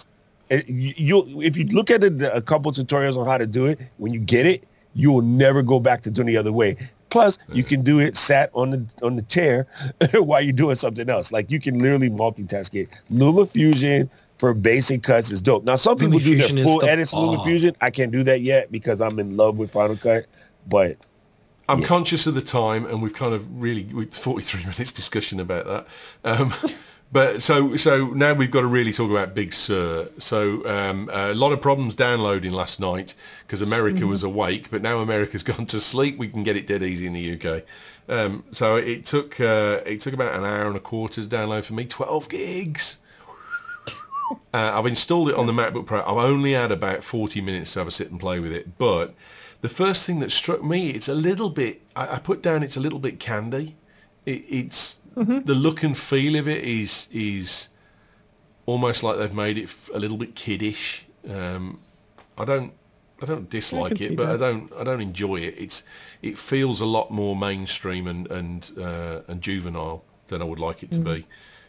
You if you look at it, a couple tutorials on how to do it, when you get it, you will never go back to doing the other way. Plus, you can do it sat on the chair while you're doing something else. Like you can literally multitask it. LumaFusion for basic cuts is dope. Now, some people do their full edits in LumaFusion. I can't do that yet because I'm in love with Final Cut. But I'm conscious of the time, and we've kind of really 43 minutes discussion about that. But so now we've got to really talk about Big Sur. So a lot of problems downloading last night because America was awake, but now America's gone to sleep. We can get it dead easy in the UK. So it took about an hour and a quarter to download for me. 12 gigs. I've installed it on the MacBook Pro. I've only had about 40 minutes to have a sit and play with it. But the first thing that struck me, it's a little bit. I put down it's a little bit candy. It's the look and feel of it is almost like they've made it a little bit kiddish. I don't dislike it, but I don't enjoy it. It feels a lot more mainstream and juvenile than I would like it to be.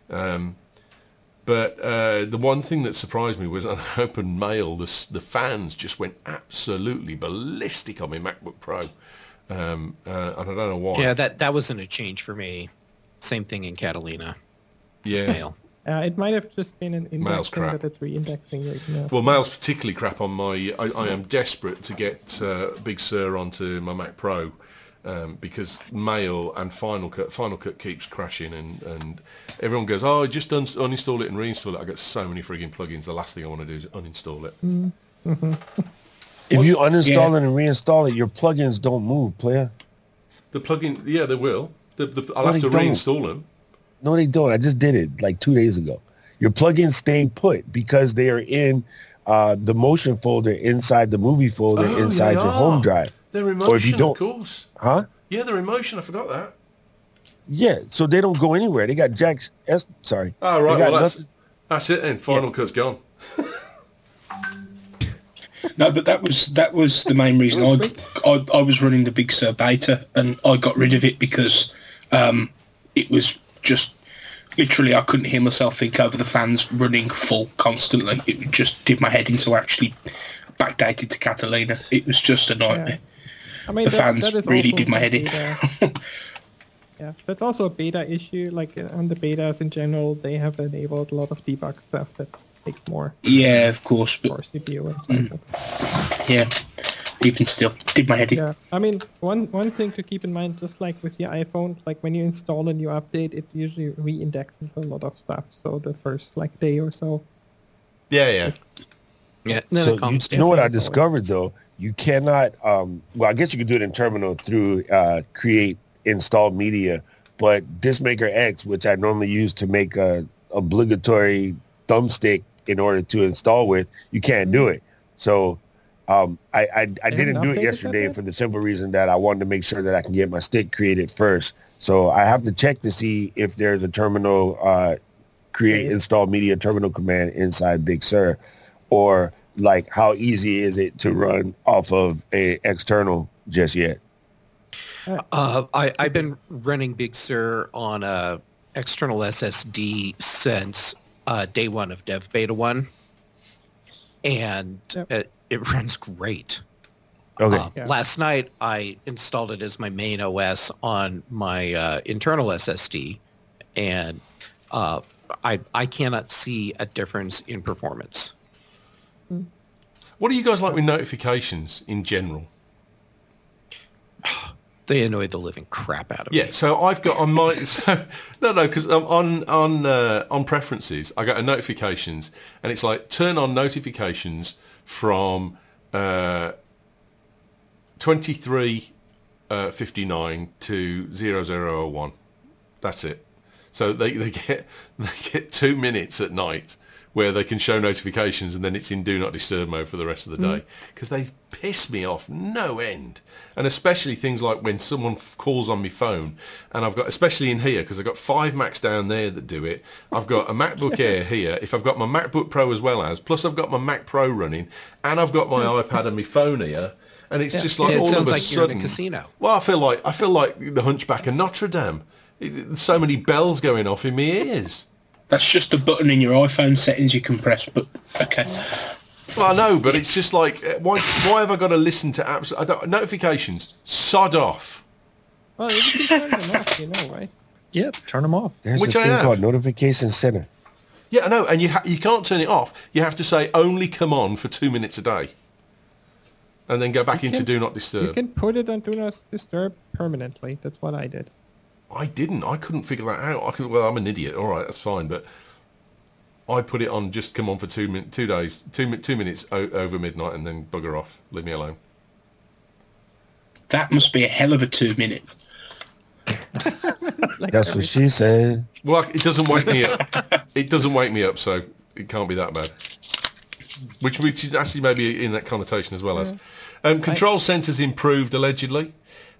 But the one thing that surprised me was on Open Mail, the fans just went absolutely ballistic on my MacBook Pro, and I don't know why. Yeah, that wasn't a change for me. Same thing in Catalina. Yeah. Mail. It might have just been an Mail's index thing crap. that it's re-indexing right now. Well, Mail's particularly crap on my... I am desperate to get Big Sur onto my Mac Pro because Mail and Final Cut keeps crashing and everyone goes, oh, just uninstall it and reinstall it. I got so many frigging plugins. The last thing I want to do is uninstall it. if you uninstall it and reinstall it, your plugins don't move, player. The plugin, yeah, they will. I'll have to reinstall them. No, they don't. I just did it like 2 days ago. Your plugins stay put because they are in the Motion folder inside the Movie folder inside your home drive. They're in Motion, of course. Huh? Yeah, they're in Motion. I forgot that. Yeah, so they don't go anywhere. They got Jack's... Sorry. Oh, right. Well, that's it then. Final Cut's gone. No, but that was the main reason I was running the Big Sur beta, and I got rid of it because it was just literally I couldn't hear myself think over the fans running full constantly. It just did my head in, so I actually backdated to Catalina. It was just a nightmare. Yeah. I mean, the fans really did my head in. Yeah, that's also a beta issue. Like on the betas in general, they have enabled a lot of debug stuff that takes more. Yeah, of course. But, more CPU and cycles. Yeah, even still, did my head in. Yeah, I mean, one thing to keep in mind, just like with your iPhone, like when you install a new update, it usually re-indexes a lot of stuff. So the first like day or so. Yeah. Yeah. So you know what I discovered though? You cannot. Well, I guess you could do it in Terminal through Create Install Media, but DiskMaker X, which I normally use to make a obligatory thumbstick in order to install with, you can't do it. So I didn't do it yesterday for the simple reason that I wanted to make sure that I can get my stick created first. So I have to check to see if there's a terminal create install media terminal command inside Big Sur, or like how easy is it to run off of a external just yet. I've been running Big Sur on a external SSD since day one of Dev Beta 1, and it runs great. Okay. Last night I installed it as my main OS on my internal SSD, and I cannot see a difference in performance. What do you guys like with notifications in general? They annoy the living crap out of me. Yeah, so I've got on my because on preferences I got a notifications, and it's like turn on notifications from 23:59 to 00:01. That's it. So they get 2 minutes at night where they can show notifications, and then it's in do not disturb mode for the rest of the day, because they piss me off no end. And especially things like when someone calls on my phone, and I've got, especially in here, because I've got 5 Macs down there that do it. I've got a MacBook Air here. If I've got my MacBook Pro as well as, plus I've got my Mac Pro running, and I've got my iPad and my phone here, and it's just like it all sounds of a like sudden, you're in a casino. Well, I feel like the Hunchback of Notre Dame. So many bells going off in my ears. That's just a button in your iPhone settings you can press. But okay. Well, I know, but it's just like, why have I got to listen to apps? Notifications, sod off. Well, you can turn them off, right? Yeah, turn them off. There's Which a I thing have. called Notification Center. Yeah, I know, and you can't turn it off. You have to say only come on for 2 minutes a day, and then go back into Do Not You Disturb. can put it on Do Not Disturb permanently. That's what I did. I didn't. I couldn't figure that out. Well, I'm an idiot. All right, that's fine, but I put it on just come on for 2 days, 2 minutes over midnight, and then bugger off. Leave me alone. That must be a hell of a 2 minutes. That's what she said. Well, it doesn't wake me up. It doesn't wake me up, so it can't be that bad. Which is actually maybe in that connotation as well as. Control centre's improved, allegedly.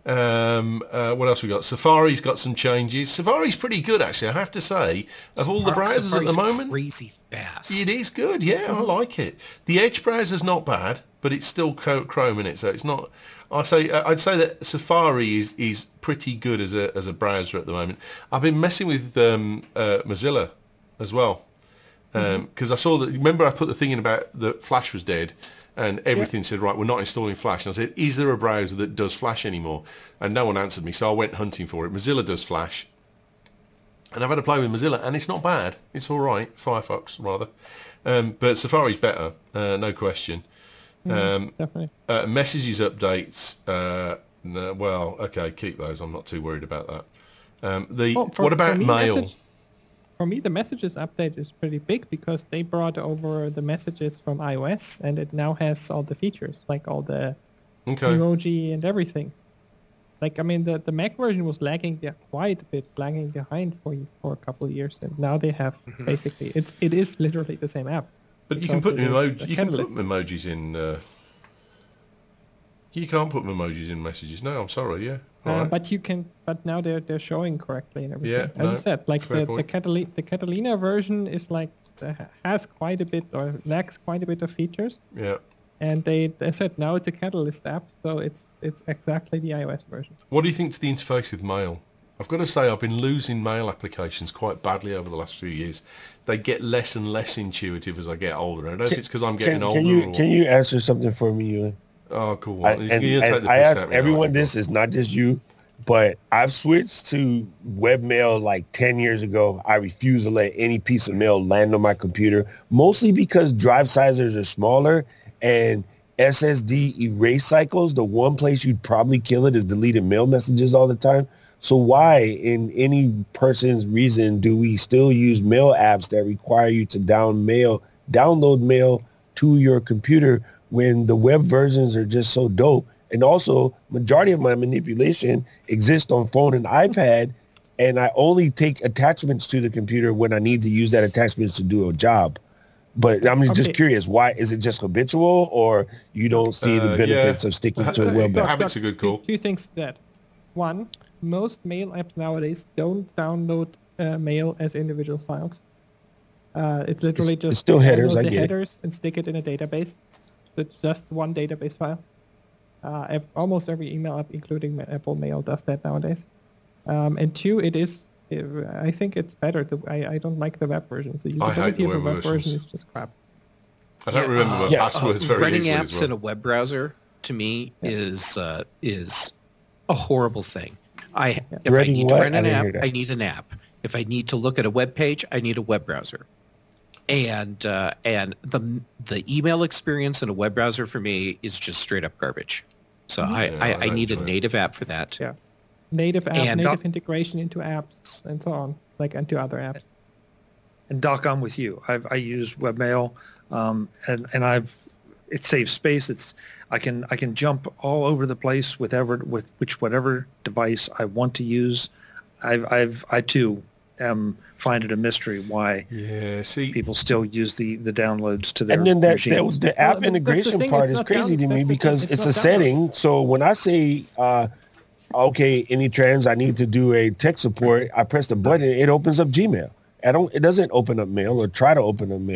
What else we got? Safari's got some changes. Safari's pretty good, actually, I have to say. Of all the browsers at the Safari's moment, crazy fast. it is good. Yeah, I like it. The Edge browser's not bad, but it's still Chrome in it, so it's not. I'd say that Safari is pretty good as a browser at the moment. I've been messing with Mozilla as well because I saw that. Remember, I put the thing in about that Flash was dead. And everything said, right, we're not installing Flash. And I said, is there a browser that does Flash anymore? And no one answered me, so I went hunting for it. Mozilla does Flash. And I've had a play with Mozilla, and it's not bad. It's all right. Firefox, rather. But Safari's better, no question. Definitely. Messages updates, no, well, okay, keep those. I'm not too worried about that. What about mail? For me, the messages update is pretty big because they brought over the messages from iOS, and it now has all the features, like all the emoji and everything. Like, I mean, the Mac version was lagging quite a bit, lagging behind for a couple of years, and now they have basically it is literally the same app. But you can put emojis in. You can't put emojis in messages. No, I'm sorry. Yeah. Right. But you can. But now they're showing correctly and everything. Yeah, As I said, like the Catalina version is like has quite a bit or lacks quite a bit of features. Yeah. And they said now it's a Catalyst app, so it's exactly the iOS version. What do you think to the interface with Mail? I've got to say I've been losing Mail applications quite badly over the last few years. They get less and less intuitive as I get older. I don't know if it's because I'm getting older. Can you answer something for me, Ewan? Oh, cool. I ask everyone this, it's not just you, but I've switched to webmail like 10 years ago. I refuse to let any piece of mail land on my computer, mostly because drive sizes are smaller and SSD erase cycles. The one place you'd probably kill it is deleting mail messages all the time. So why, in any person's reason, do we still use mail apps that require you to download mail to your computer when the web versions are just so dope? And also, majority of my manipulation exists on phone and iPad, and I only take attachments to the computer when I need to use that attachments to do a job. But I'm just curious, why? Is it just habitual, or you don't see the benefits of sticking to a web app? Habit's a good call. Two things to that. One, most mail apps nowadays don't download mail as individual files. It's literally just it's still headers. download I the get headers and stick it in a database. It's just one database file. Almost every email app, including Apple Mail, does that nowadays. And two, I think it's better. I don't like the web version. The usability of the web version is just crap. I don't remember the passwords very running easily apps as well. in a web browser to me is a horrible thing. If I need to run an app, I need an app. If I need to look at a web page, I need a web browser. And the email experience in a web browser for me is just straight up garbage. So I need a native app for that. Yeah, native app, native integration into apps and so on, like into other apps. And Doc, I'm with you. I use webmail, and it saves space. I can jump all over the place with whatever device I want to use. I too find it a mystery why people still use the downloads to their machines. The app integration part is crazy to me because it's a setting. So when I say, okay, Anytrans, I need to do a tech support, I press the button, it opens up Gmail. It doesn't open up mail or try to open up mail.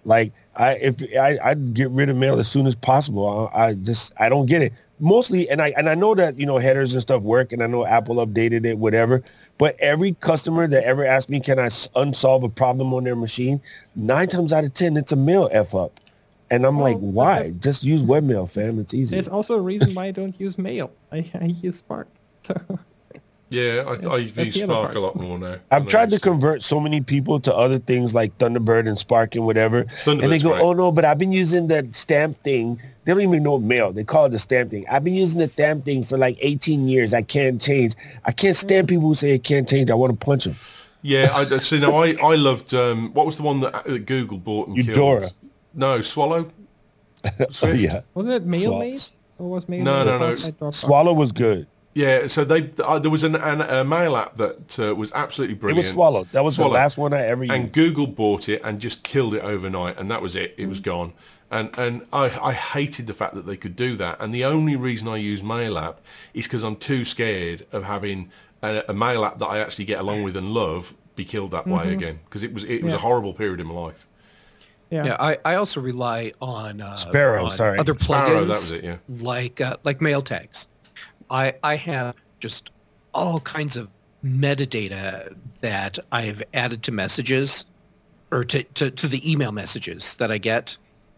Like I'd get rid of mail as soon as possible. I don't get it. Mostly, and I know that, you know, headers and stuff work, and I know Apple updated it, whatever. But every customer that ever asked me, can I unsolve a problem on their machine? 9 times out of 10, it's a mail F up. And I'm like, why? Just use webmail, fam. It's easy. There's also a reason why I don't use Mail. I use Spark. So, Yeah, I that's use the other Spark part. a lot more now. I've than I tried to used to. convert so many people to other things like Thunderbird and Spark and whatever. And they Thunderbird's go, great. oh, no, but I've been using that stamp thing. They don't even know mail. They call it the stamp thing. I've been using the stamp thing for like 18 years. I can't change. I can't stand people who say it can't change. I want to punch them. Yeah, I see. No, I loved. What was the one that Google bought and Eudora. killed? No, Swallow. Oh, Swift? yeah. Was it MailMate? Swaps. Or was MailMate? No, no, I no. dropped off. Swallow was good. Yeah, so there was a mail app that was absolutely It brilliant. was Swallow. That was Swallow. the last one I ever used. And Google bought it and just killed it overnight, and that was it. It was gone. And I hated the fact that they could do that. And the only reason I use Mail app is because I'm too scared of having a mail app that I actually get along with and love be killed that way again. Because it was a horrible period in my life. Yeah. I also rely on Sparrow, on sorry. other plugins Sparrow, that was it, yeah. like mail tags. I have just all kinds of metadata that I've added to messages or to the email messages that I get,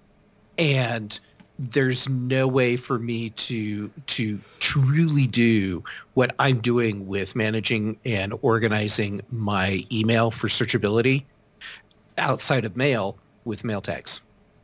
and there's no way for me to truly do what I'm doing with managing and organizing my email for searchability outside of mail with mail tags.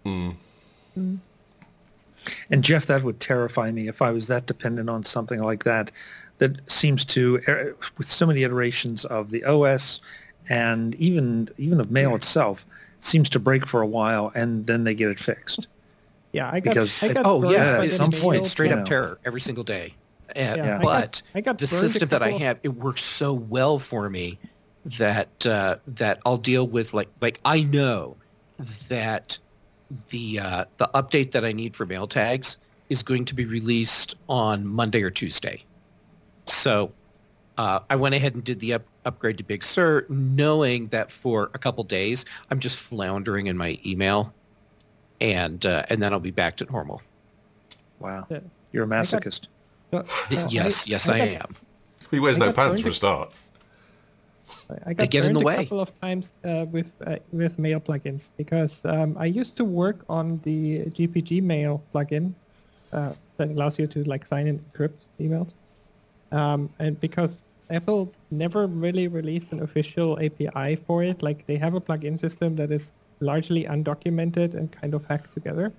And Jeff, that would terrify me if I was that dependent on something like that. That seems to, with so many iterations of the OS and even of mail itself, seems to break for a while and then they get it fixed. Yeah, I Because- got Oh burned yeah, by at the some it's point, mail. straight you up know. terror every single day. Yeah, But I got the burned a system that I couple of- have, it works so well for me that that I'll deal with like I know that the update that I need for mail tags is going to be released on Monday or Tuesday. So I went ahead and did the upgrade to Big Sur, knowing that for a couple days I'm just floundering in my email, and then I'll be back to normal. Wow. Yeah. You're a masochist. Yes, I am. He wears I no got pants burned for a start. I got get in burned the way. a couple of times with mail plugins because I used to work on the GPG mail plugin that allows you to like sign and encrypt emails, and because Apple never really released an official API for it, like they have a plugin system that is largely undocumented and kind of hacked together.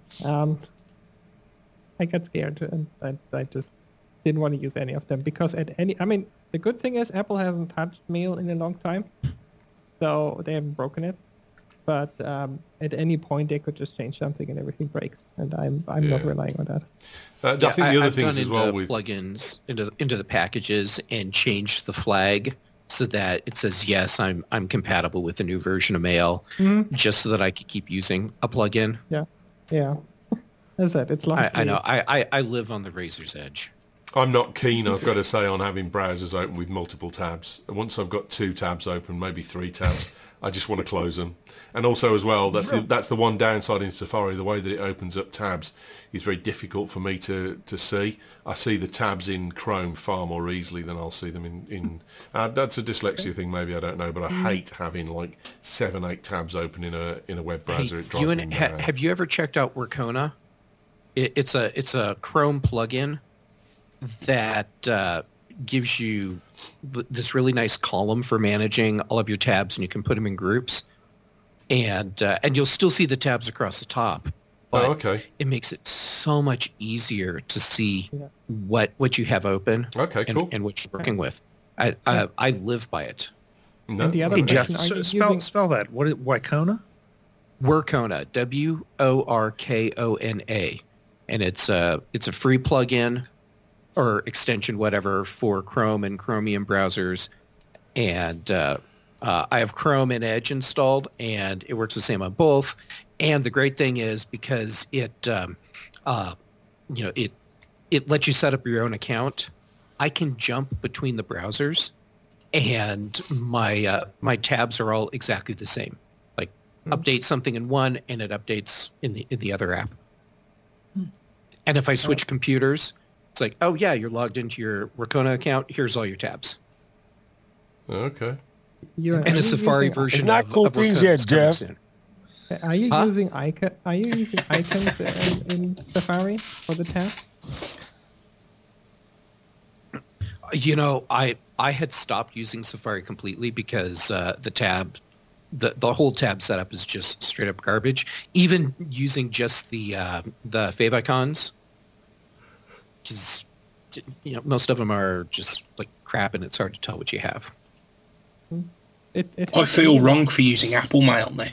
I got scared and I just didn't want to use any of them because the good thing is Apple hasn't touched mail in a long time, so they haven't broken it. But at any point they could just change something and everything breaks, and I'm not relying on that. I think the other I've things gone as well into with plugins into the packages and changed the flag so that it says yes, I'm compatible with the new version of Mail, just so that I could keep using a plugin. Yeah. That's it. It's long. I know. I live on the razor's edge. I'm not keen, I've got to say, on having browsers open with multiple tabs. Once I've got 2 tabs open, maybe 3 tabs, I just want to close them. And also as well, that's the one downside in Safari, the way that it opens up tabs is very difficult for me to see. I see the tabs in Chrome far more easily than I'll see them in that's a dyslexia thing, maybe, I don't know, but I hate having like 7, 8 tabs open in a web browser. It drives me mad. Have you ever checked out Workona? It's a Chrome plugin that gives you this really nice column for managing all of your tabs, and you can put them in groups, and you'll still see the tabs across the top. But okay. It makes it so much easier to see what you have open. Okay, cool. And what you're working with. I live by it. No. And the other Hey, Jeff, question, are you spell using... spell that. What is Wacona? Workona, Workona, and it's a free plugin or extension, whatever, for Chrome and Chromium browsers. And I have Chrome and Edge installed, and it works the same on both. And the great thing is because it lets you set up your own account. I can jump between the browsers, and my tabs are all exactly the same. Like update something in one and it updates in the other app. And if I switch computers, it's like, oh yeah, you're logged into your Workona account. Here's all your tabs. Okay. And a Safari version It's not of cool things yet, Jeff. soon. Are you Huh? using icon? Are you using icons in Safari for the tab? You know, I had stopped using Safari completely because the whole tab setup is just straight up garbage. Even using just the favicons, because most of them are just like crap, and it's hard to tell what you have. I feel wrong for using Apple Mail now.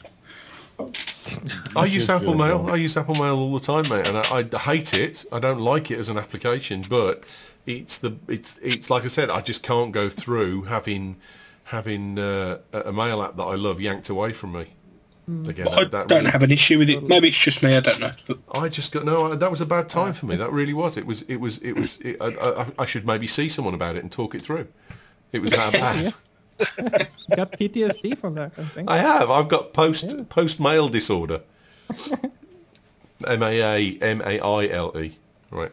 I use Apple Mail. I use Apple Mail all the time, mate, and I hate it. I don't like it as an application, but it's like I said, I just can't go through having a mail app that I love yanked away from me. Again, I don't have an issue with it. Maybe it's just me. I don't know. But I just got that was a bad time for me. That really was. I should maybe see someone about it and talk it through. It was that bad. You got PTSD from that, I think. I have. I've got post mail disorder. MAILE. Right.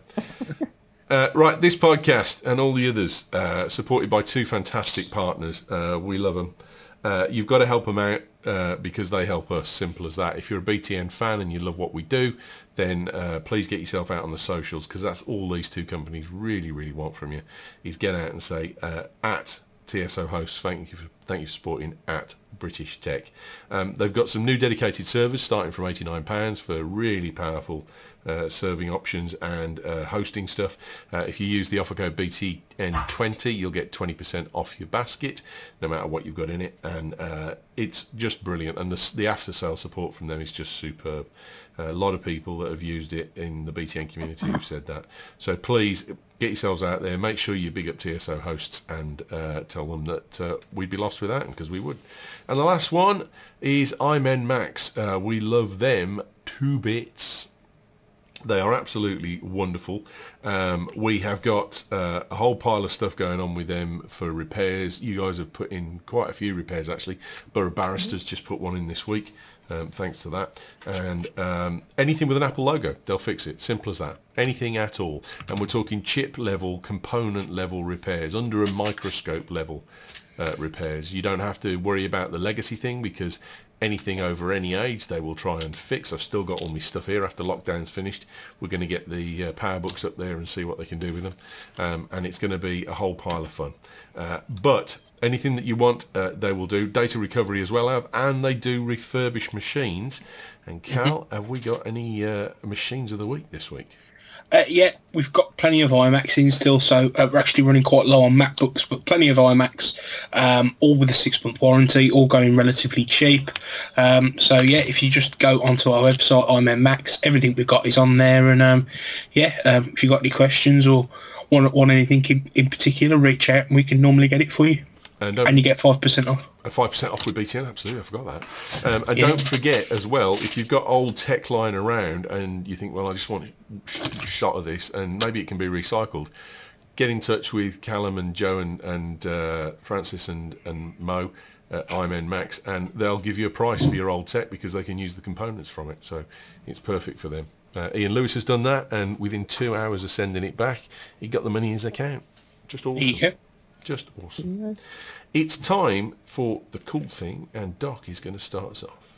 Right. This podcast and all the others supported by two fantastic partners. We love them. You've got to help them out because they help us. Simple as that. If you're a BTN fan and you love what we do, then please get yourself out on the socials, because that's all these two companies really, really want from you. Is get out and say at TSO hosts, thank you for supporting at British Tech. They've got some new dedicated servers starting from £89 for really powerful serving options and hosting stuff. If you use the offer code BTN20, you'll get 20% off your basket, no matter what you've got in it, and it's just brilliant. And the after-sale support from them is just superb. A lot of people that have used it in the BTN community have said that. So please get yourselves out there. Make sure you big up TSO hosts and tell them that we'd be lost without them, because we would. And the last one is iMen Max. We love them 2 bits. They are absolutely wonderful. We have got a whole pile of stuff going on with them for repairs. You guys have put in quite a few repairs, actually. Borough Barristers just put one in this week. Thanks to that. And anything with an Apple logo, they'll fix it. Simple as that. Anything at all. And we're talking chip level, component level repairs, under a microscope level repairs. You don't have to worry about the legacy thing, because anything over any age they will try and fix. I've still got all my stuff here after lockdown's finished. We're going to get the PowerBooks up there and see what they can do with them. And it's going to be a whole pile of fun. But anything that you want, they will do. Data recovery as well, and they do refurbish machines. And Cal, have we got any machines of the week this week? Yeah, we've got plenty of iMacs in still, so we're actually running quite low on MacBooks, but plenty of iMacs, all with a 6-month warranty, all going relatively cheap. So yeah, if you just go onto our website, iMen Max, everything we've got is on there. And if you've got any questions or want anything in particular, reach out and we can normally get it for you. And you get 5% off. 5% off with BTN, absolutely, I forgot that. And don't forget as well, if you've got old tech lying around and you think, well, I just want a shot of this and maybe it can be recycled, get in touch with Callum and Joe and Francis and Mo at iMen Max, and they'll give you a price for your old tech because they can use the components from it. So it's perfect for them. Ian Lewis has done that, and within 2 hours of sending it back, he got the money in his account. Just awesome. Yeah. Just awesome. It's time for the cool thing, and Doc is going to start us off.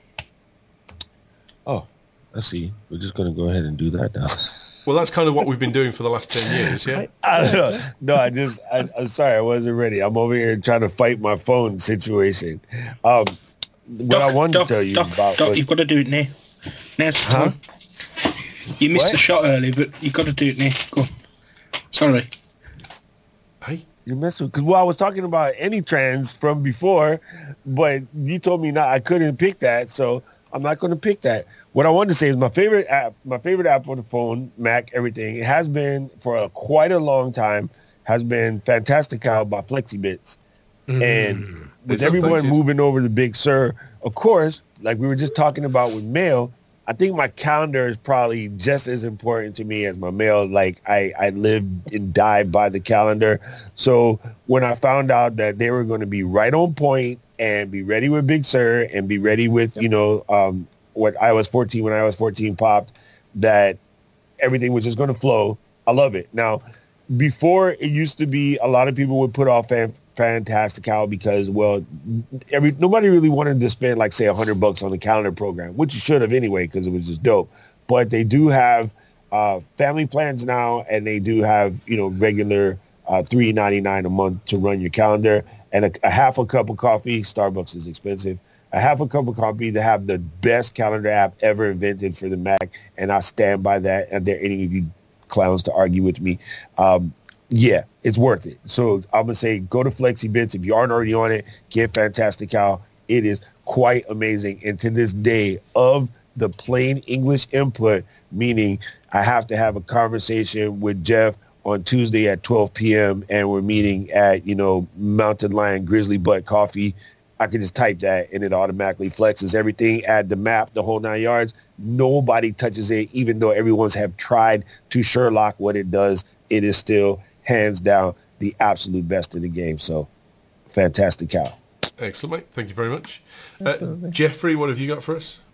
Oh, I see. We're just going to go ahead and do that now. Well, that's kind of what we've been doing for the last 10 years, yeah? I don't know. No, I'm sorry. I wasn't ready. I'm over here trying to fight my phone situation. What I wanted to tell you about Doc, was... you've got to do it now. Now's the time. You missed the shot early, but you've got to do it now. Go on. Sorry. Hey? You're messing because I was talking about AnyTrans from before, but you told me I couldn't pick that, so I'm not going to pick that. What I wanted to say is my favorite app for the phone, Mac, everything. It has been for quite a long time. Has been Fantastical by FlexiBits, and with everyone moving over to Big Sur, of course, like we were just talking about with mail. I think my calendar is probably just as important to me as my mail. Like I live and die by the calendar. So when I found out that they were going to be right on point and be ready with Big Sur and be ready with, what iOS 14, when iOS 14 popped, that everything was just going to flow. I love it. Now, before it used to be a lot of people would put off Fantastical because, well, nobody really wanted to spend like say $100 on the calendar program, which you should have anyway because it was just dope. But they do have family plans now, and they do have regular $3.99 a month to run your calendar, and a half a cup of coffee. Starbucks is expensive. A half a cup of coffee to have the best calendar app ever invented for the Mac, and I stand by that. And there any of you clowns to argue with me? Yeah, it's worth it. So I'm gonna say go to FlexiBits. If you aren't already on it, get Fantastical. It is quite amazing. And to this day, of the plain English input, meaning I have to have a conversation with Jeff on Tuesday at 12 p.m. and we're meeting at, Mountain Lion Grizzly Butt Coffee, I can just type that and it automatically flexes everything, add the map, the whole 9 yards. Nobody touches it, even though everyone's have tried to Sherlock what it does. It is still hands down the absolute best in the game. So Fantastical. Excellent, mate. Thank you very much. Jeffrey, what have you got for us?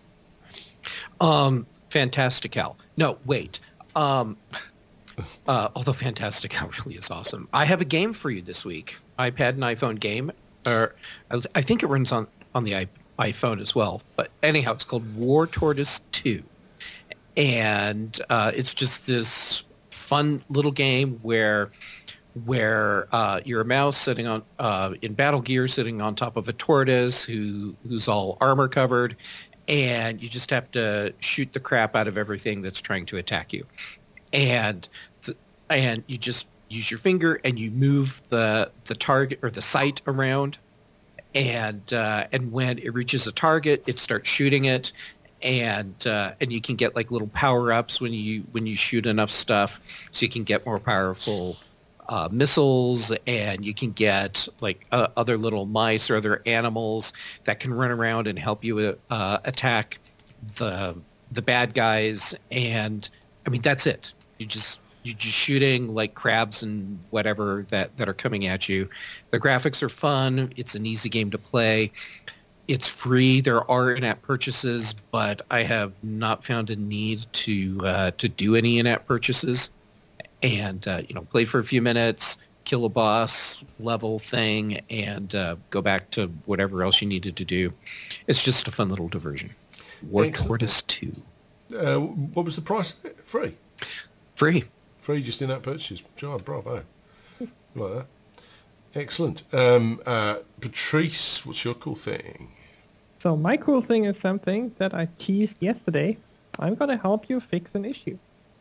Fantastical. No, wait. Although Fantastical really is awesome. I have a game for you this week. iPad and iPhone game. Or I think it runs on the iPhone as well. But anyhow, it's called War Tortoise 2. And it's just this fun little game where you're a mouse sitting on in battle gear, sitting on top of a tortoise who's all armor covered, and you just have to shoot the crap out of everything that's trying to attack you. And you just use your finger and you move the target or the sight around, and when it reaches a target, it starts shooting it, and you can get like little power-ups when you shoot enough stuff, so you can get more powerful missiles, and you can get like other little mice or other animals that can run around and help you attack the bad guys. And I mean, that's it. You're just shooting like crabs and whatever that are coming at you. The graphics are fun. It's an easy game to play. It's free. There are in-app purchases, but I have not found a need to do any in-app purchases. And play for a few minutes, kill a boss level thing, and go back to whatever else you needed to do. It's just a fun little diversion. War Tortoise 2. What was the price? Free. Free, just in-app purchase. Oh, bravo. Like that. Excellent. Patrice, what's your cool thing? So my cool thing is something that I teased yesterday. I'm going to help you fix an issue.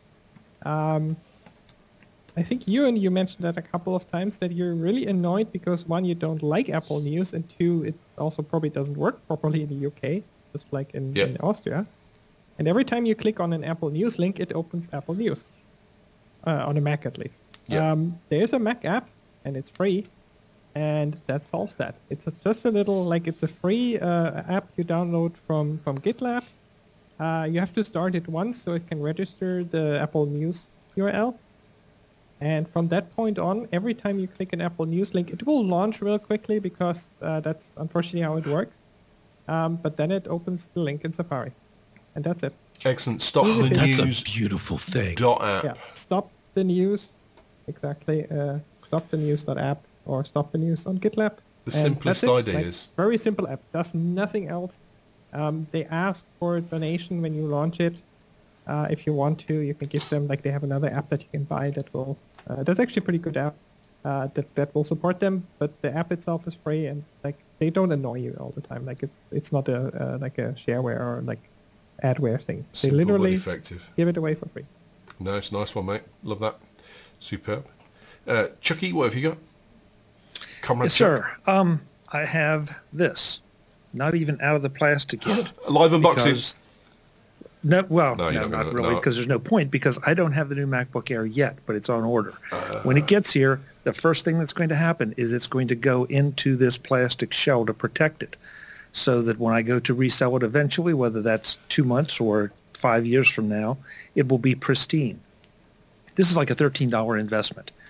I think you mentioned that a couple of times, that you're really annoyed because, one, you don't like Apple News, and two, it also probably doesn't work properly in the UK, just like in Austria. And every time you click on an Apple News link, it opens Apple News, on a Mac at least. Yeah. There's a Mac app, and it's free, and that solves that. It's just a little, it's a free app you download from GitLab. You have to start it once so it can register the Apple News URL. And from that point on, every time you click an Apple News link, it will launch real quickly because that's unfortunately how it works. But then it opens the link in Safari. And that's it. Excellent. Stop Easy the fix. news. That's a beautiful thing. .app. Yeah. Stop the news. Exactly. Stop the news.app or stop the news on GitLab. The simplest ideas. Very simple app. Does nothing else. They ask for a donation when you launch it. If you want to, you can give them, they have another app that you can buy that will, that's actually a pretty good app that will support them, but the app itself is free, and they don't annoy you all the time. It's not a shareware or adware thing. They Simple, literally but effective. give it away for free. Nice one, mate. Love that. Superb. Chucky, what have you got? Comrade Yes, Chuck. sir. I have this. Not even out of the plastic yet. Live unboxing. because- No, well, No, you're no, not not gonna- really, no. because there's no point, because I don't have the new MacBook Air yet, but it's on order. When it gets here, the first thing that's going to happen is it's going to go into this plastic shell to protect it, so that when I go to resell it eventually, whether that's 2 months or 5 years from now, it will be pristine. This is like a $13 investment.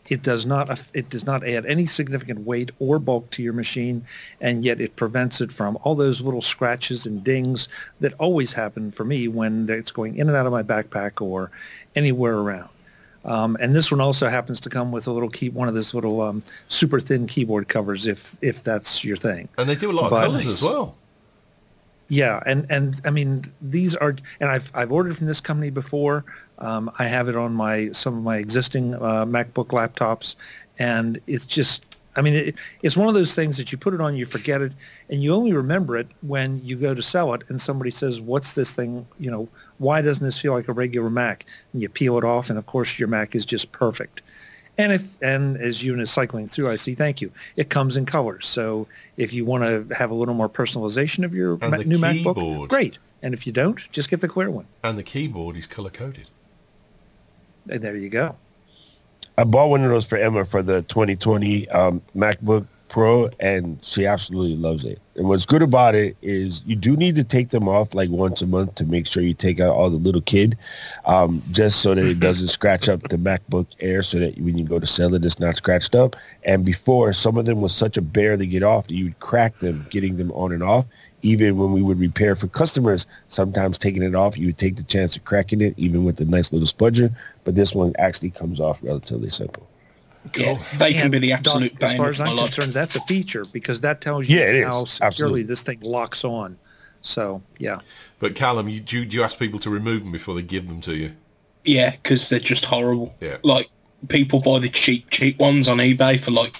It does not add any significant weight or bulk to your machine, and yet it prevents it from all those little scratches and dings that always happen for me when it's going in and out of my backpack or anywhere around. And this one also happens to come with a little one of those little super thin keyboard covers, if that's your thing. And they do a lot of colors as well. Yeah, and I mean these are, and I've ordered from this company before. I have it on some of my existing MacBook laptops, and it's just, I mean, it's one of those things that you put it on, you forget it, and you only remember it when you go to sell it, and somebody says, "What's this thing? You know, why doesn't this feel like a regular Mac?" And you peel it off, and of course your Mac is just perfect. And as Ewan is cycling through, I see, thank you. It comes in colors. So if you want to have a little more personalization of your new MacBook, great. And if you don't, just get the clear one. And the keyboard is color-coded. And there you go. I bought one of those for Emma for the 2020 MacBook Pro, and she absolutely loves it. And what's good about it is you do need to take them off like once a month to make sure you take out all the little kid, just so that it doesn't scratch up the MacBook Air, so that when you go to sell it, it's not scratched up. And before, some of them was such a bear to get off that you would crack them getting them on and off. Even when we would repair for customers, sometimes taking it off, you would take the chance of cracking it, even with a nice little spudger. But this one actually comes off relatively simple. Cool. Yeah, they can be the absolute Doc, as far as bane I'm of my life. concerned, that's a feature because that tells you how securely Absolutely. this thing locks on. So, yeah. But Callum, do you ask people to remove them before they give them to you? Yeah, because they're just horrible. Yeah. Like, people buy the cheap ones on eBay for like,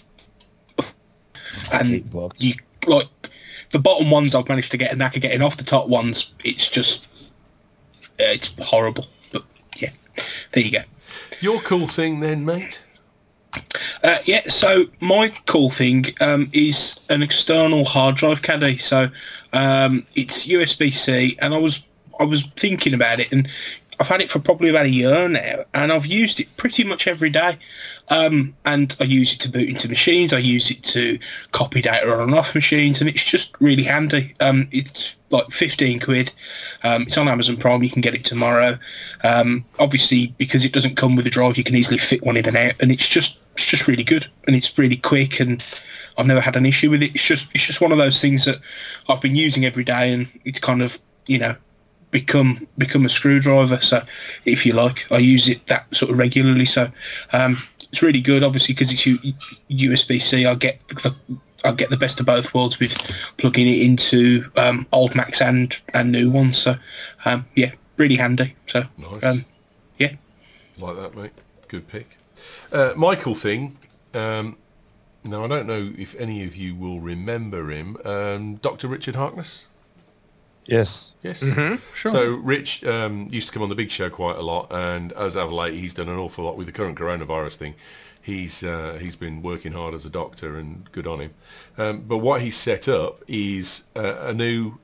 and $8. you like the bottom ones I've managed to get a knack of getting off. The top ones, it's just it's horrible. But yeah, there you go. Your cool thing then, mate? Yeah, so my cool thing is an external hard drive caddy. So it's USB-C, and I was thinking about it, and I've had it for probably about a year now, and I've used it pretty much every day. And I use it to boot into machines. I use it to copy data on and off machines, and it's just really handy. It's like 15 quid. It's on Amazon Prime. You can get it tomorrow. Obviously, because it doesn't come with a drive, you can easily fit one in and out, and it's just really good, and it's really quick, and I've never had an issue with it. It's just one of those things that I've been using every day, and it's kind of, you know, become a screwdriver. So if you like, I use it that sort of regularly. So it's really good, obviously, because it's USB-C. I get the best of both worlds with plugging it into old Macs and new ones. So yeah, really handy. So Nice. yeah, Like that, mate. Good pick. My cool thing, now I don't know if any of you will remember him, Dr. Richard Harkness. Yes. Yes. Sure. So Rich used to come on the Big Show quite a lot, and as of late, he's done an awful lot with the current coronavirus thing. He's been working hard as a doctor, and good on him. But what he's set up is a new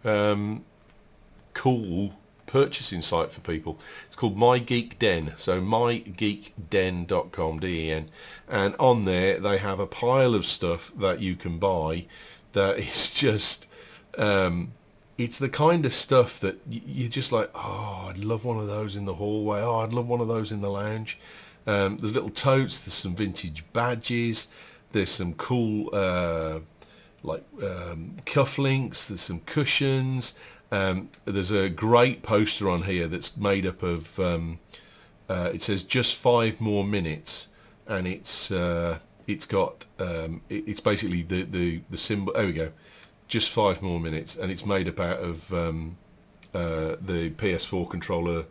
cool purchasing site for people. It's called My Geek Den. So mygeekden.com, D-E-N. And on there, they have a pile of stuff that you can buy that is just... it's the kind of stuff that you're just like, oh, I'd love one of those in the hallway. Oh, I'd love one of those in the lounge. There's little totes. There's some vintage badges. There's some cool cufflinks. There's some cushions. There's a great poster on here that's made up of, it says just 5 more minutes. And it's got, it's basically the symbol. There we go. Just 5 more minutes, and it's made up out of the PS4 controller,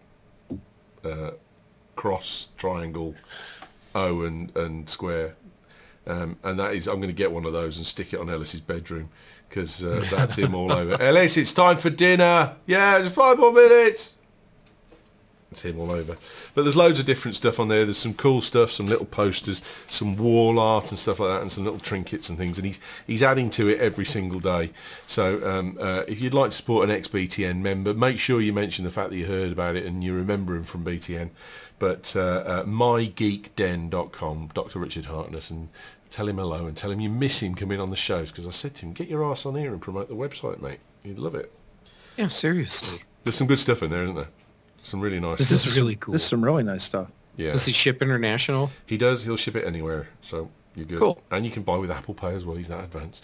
cross, triangle, O and square, and that is, I'm going to get one of those and stick it on Ellis's bedroom, because that's him all over. Ellis, it's time for dinner. Yeah, just 5 more minutes. It's him all over. But there's loads of different stuff on there. There's some cool stuff, some little posters, some wall art and stuff like that, and some little trinkets and things. And he's adding to it every single day. So if you'd like to support an ex-BTN member, make sure you mention the fact that you heard about it and you remember him from BTN. But mygeekden.com, Dr. Richard Harkness, and tell him hello and tell him you miss him coming on the shows, because I said to him, get your ass on here and promote the website, mate. You'd love it. Yeah, seriously. There's some good stuff in there, isn't there? Some really nice This stuff. is really cool. This is some really nice stuff. Yeah. Does he ship international? He does. He'll ship it anywhere. So you're good. Cool. And you can buy with Apple Pay as well. He's that advanced.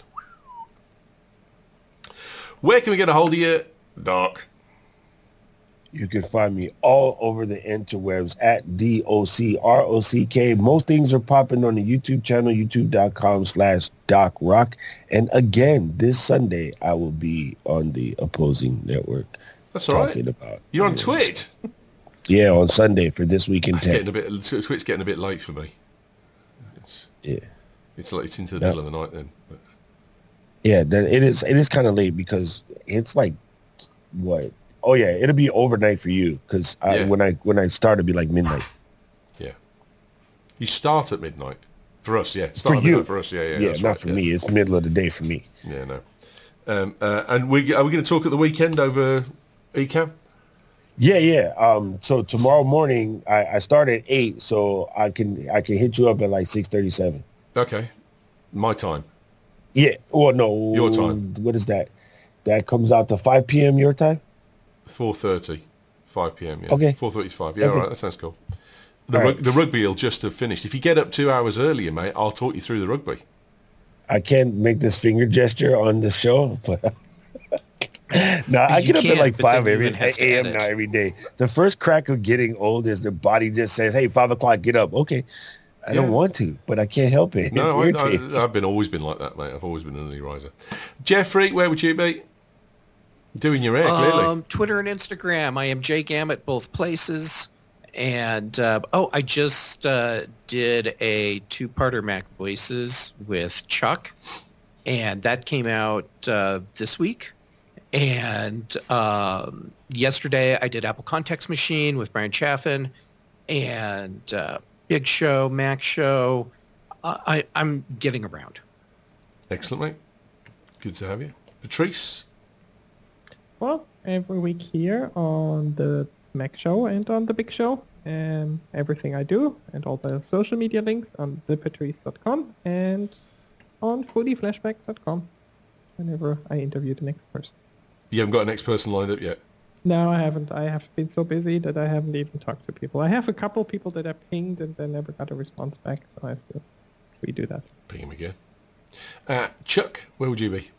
Where can we get a hold of you, Doc? You can find me all over the interwebs at DOCROCK. Most things are popping on the YouTube channel, youtube.com/DocRock. And again, this Sunday, I will be on the opposing network. That's all right. Talking about. You're on Twit. Yeah, on Sunday for This Week in Tech. Twit's getting a bit late for me. Yeah. It's like it's into the middle of the night then. But. Yeah, it is kind of late because it's like what? Oh yeah, it'll be overnight for you because when I start, it'll be like midnight. Yeah, you start at midnight for us. Yeah, for you. For us. Yeah. Yeah, not right, for me. It's middle of the day for me. Yeah, no. And are we going to talk at the weekend over Ecamm? Yeah. So tomorrow morning I start at 8, so I can hit you up at like 6:37. Okay, my time. Yeah. Well, no. Your time. What is that? That comes out to 5 p.m. your time. 4:30, 5 p.m. Yeah. Okay. 4:35. Yeah, Okay. all right. That sounds cool. The rugby will just have finished. If you get up 2 hours earlier, mate, I'll talk you through the rugby. I can't make this finger gesture on the show, but no, I get up at like 5 a.m. now every day. The first crack of getting old is the body just says, "Hey, 5 o'clock, get up." Okay, I don't want to, but I can't help it. No, I've always been like that, mate. I've always been an early riser. Jeffrey, where would you be? Doing your hair, clearly. Twitter and Instagram. I am Jay Gamet, both places. And, I just did a 2-parter Mac Voices with Chuck. And that came out this week. And yesterday I did Apple Context Machine with Brian Chaffin. And Big Show, Mac Show. I'm getting around. Excellent, mate. Good to have you. Patrice? Well, every week here on the Mac Show and on the Big Show, everything I do and all the social media links on thepatrice.com and on foodieflashback.com whenever I interview the next person. You haven't got a next person lined up yet? No, I haven't. I have been so busy that I haven't even talked to people. I have a couple people that I pinged and then never got a response back, so I have to redo that. Ping him again. Chuck, where would you be?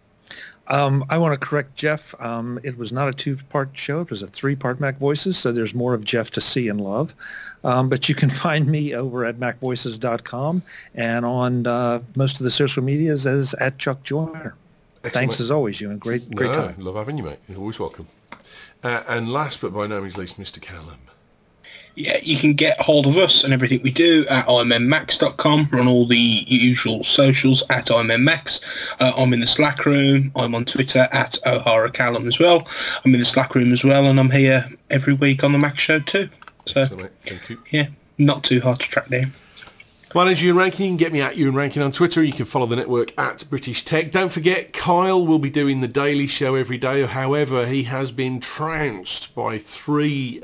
I want to correct Jeff. It was not a 2-part show. It was a 3-part Mac Voices, so there's more of Jeff to see and love. But you can find me over at macvoices.com and on most of the social medias as at Chuck Joyner. Excellent. Thanks as always, Ewan. Great time. Love having you, mate. You're always welcome. And last but by no means least, Mr. Callum. Yeah, you can get hold of us and everything we do at immmax.com. We're on all the usual socials at immmax. I'm in the Slack room. I'm on Twitter at O'Hara Callum as well. I'm in the Slack room as well, and I'm here every week on the Mac Show too. So, thank you. Yeah, not too hard to track down. My name's Ewan Rankin. You can get me at Ewan Rankin on Twitter. You can follow the network at British Tech. Don't forget, Kyle will be doing the Daily Show every day. However, he has been trounced by 3...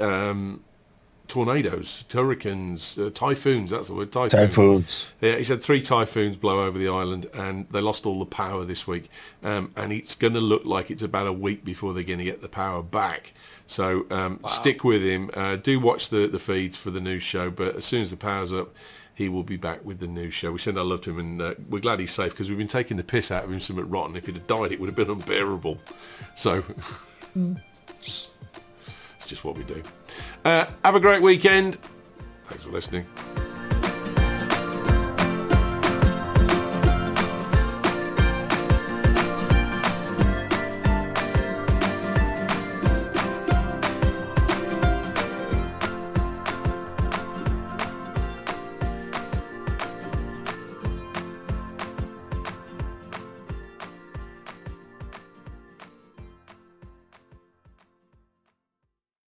tornadoes, hurricanes, typhoons, that's the word, Typhoons. Yeah, he's had 3 typhoons blow over the island and they lost all the power this week. And it's going to look like it's about a week before they're going to get the power back. So stick with him. Do watch the feeds for the news show, but as soon as the power's up, he will be back with the news show. We send our love to him and we're glad he's safe because we've been taking the piss out of him somewhat rotten. If he'd have died, it would have been unbearable. So... It's just what we do. Have a great weekend. Thanks for listening.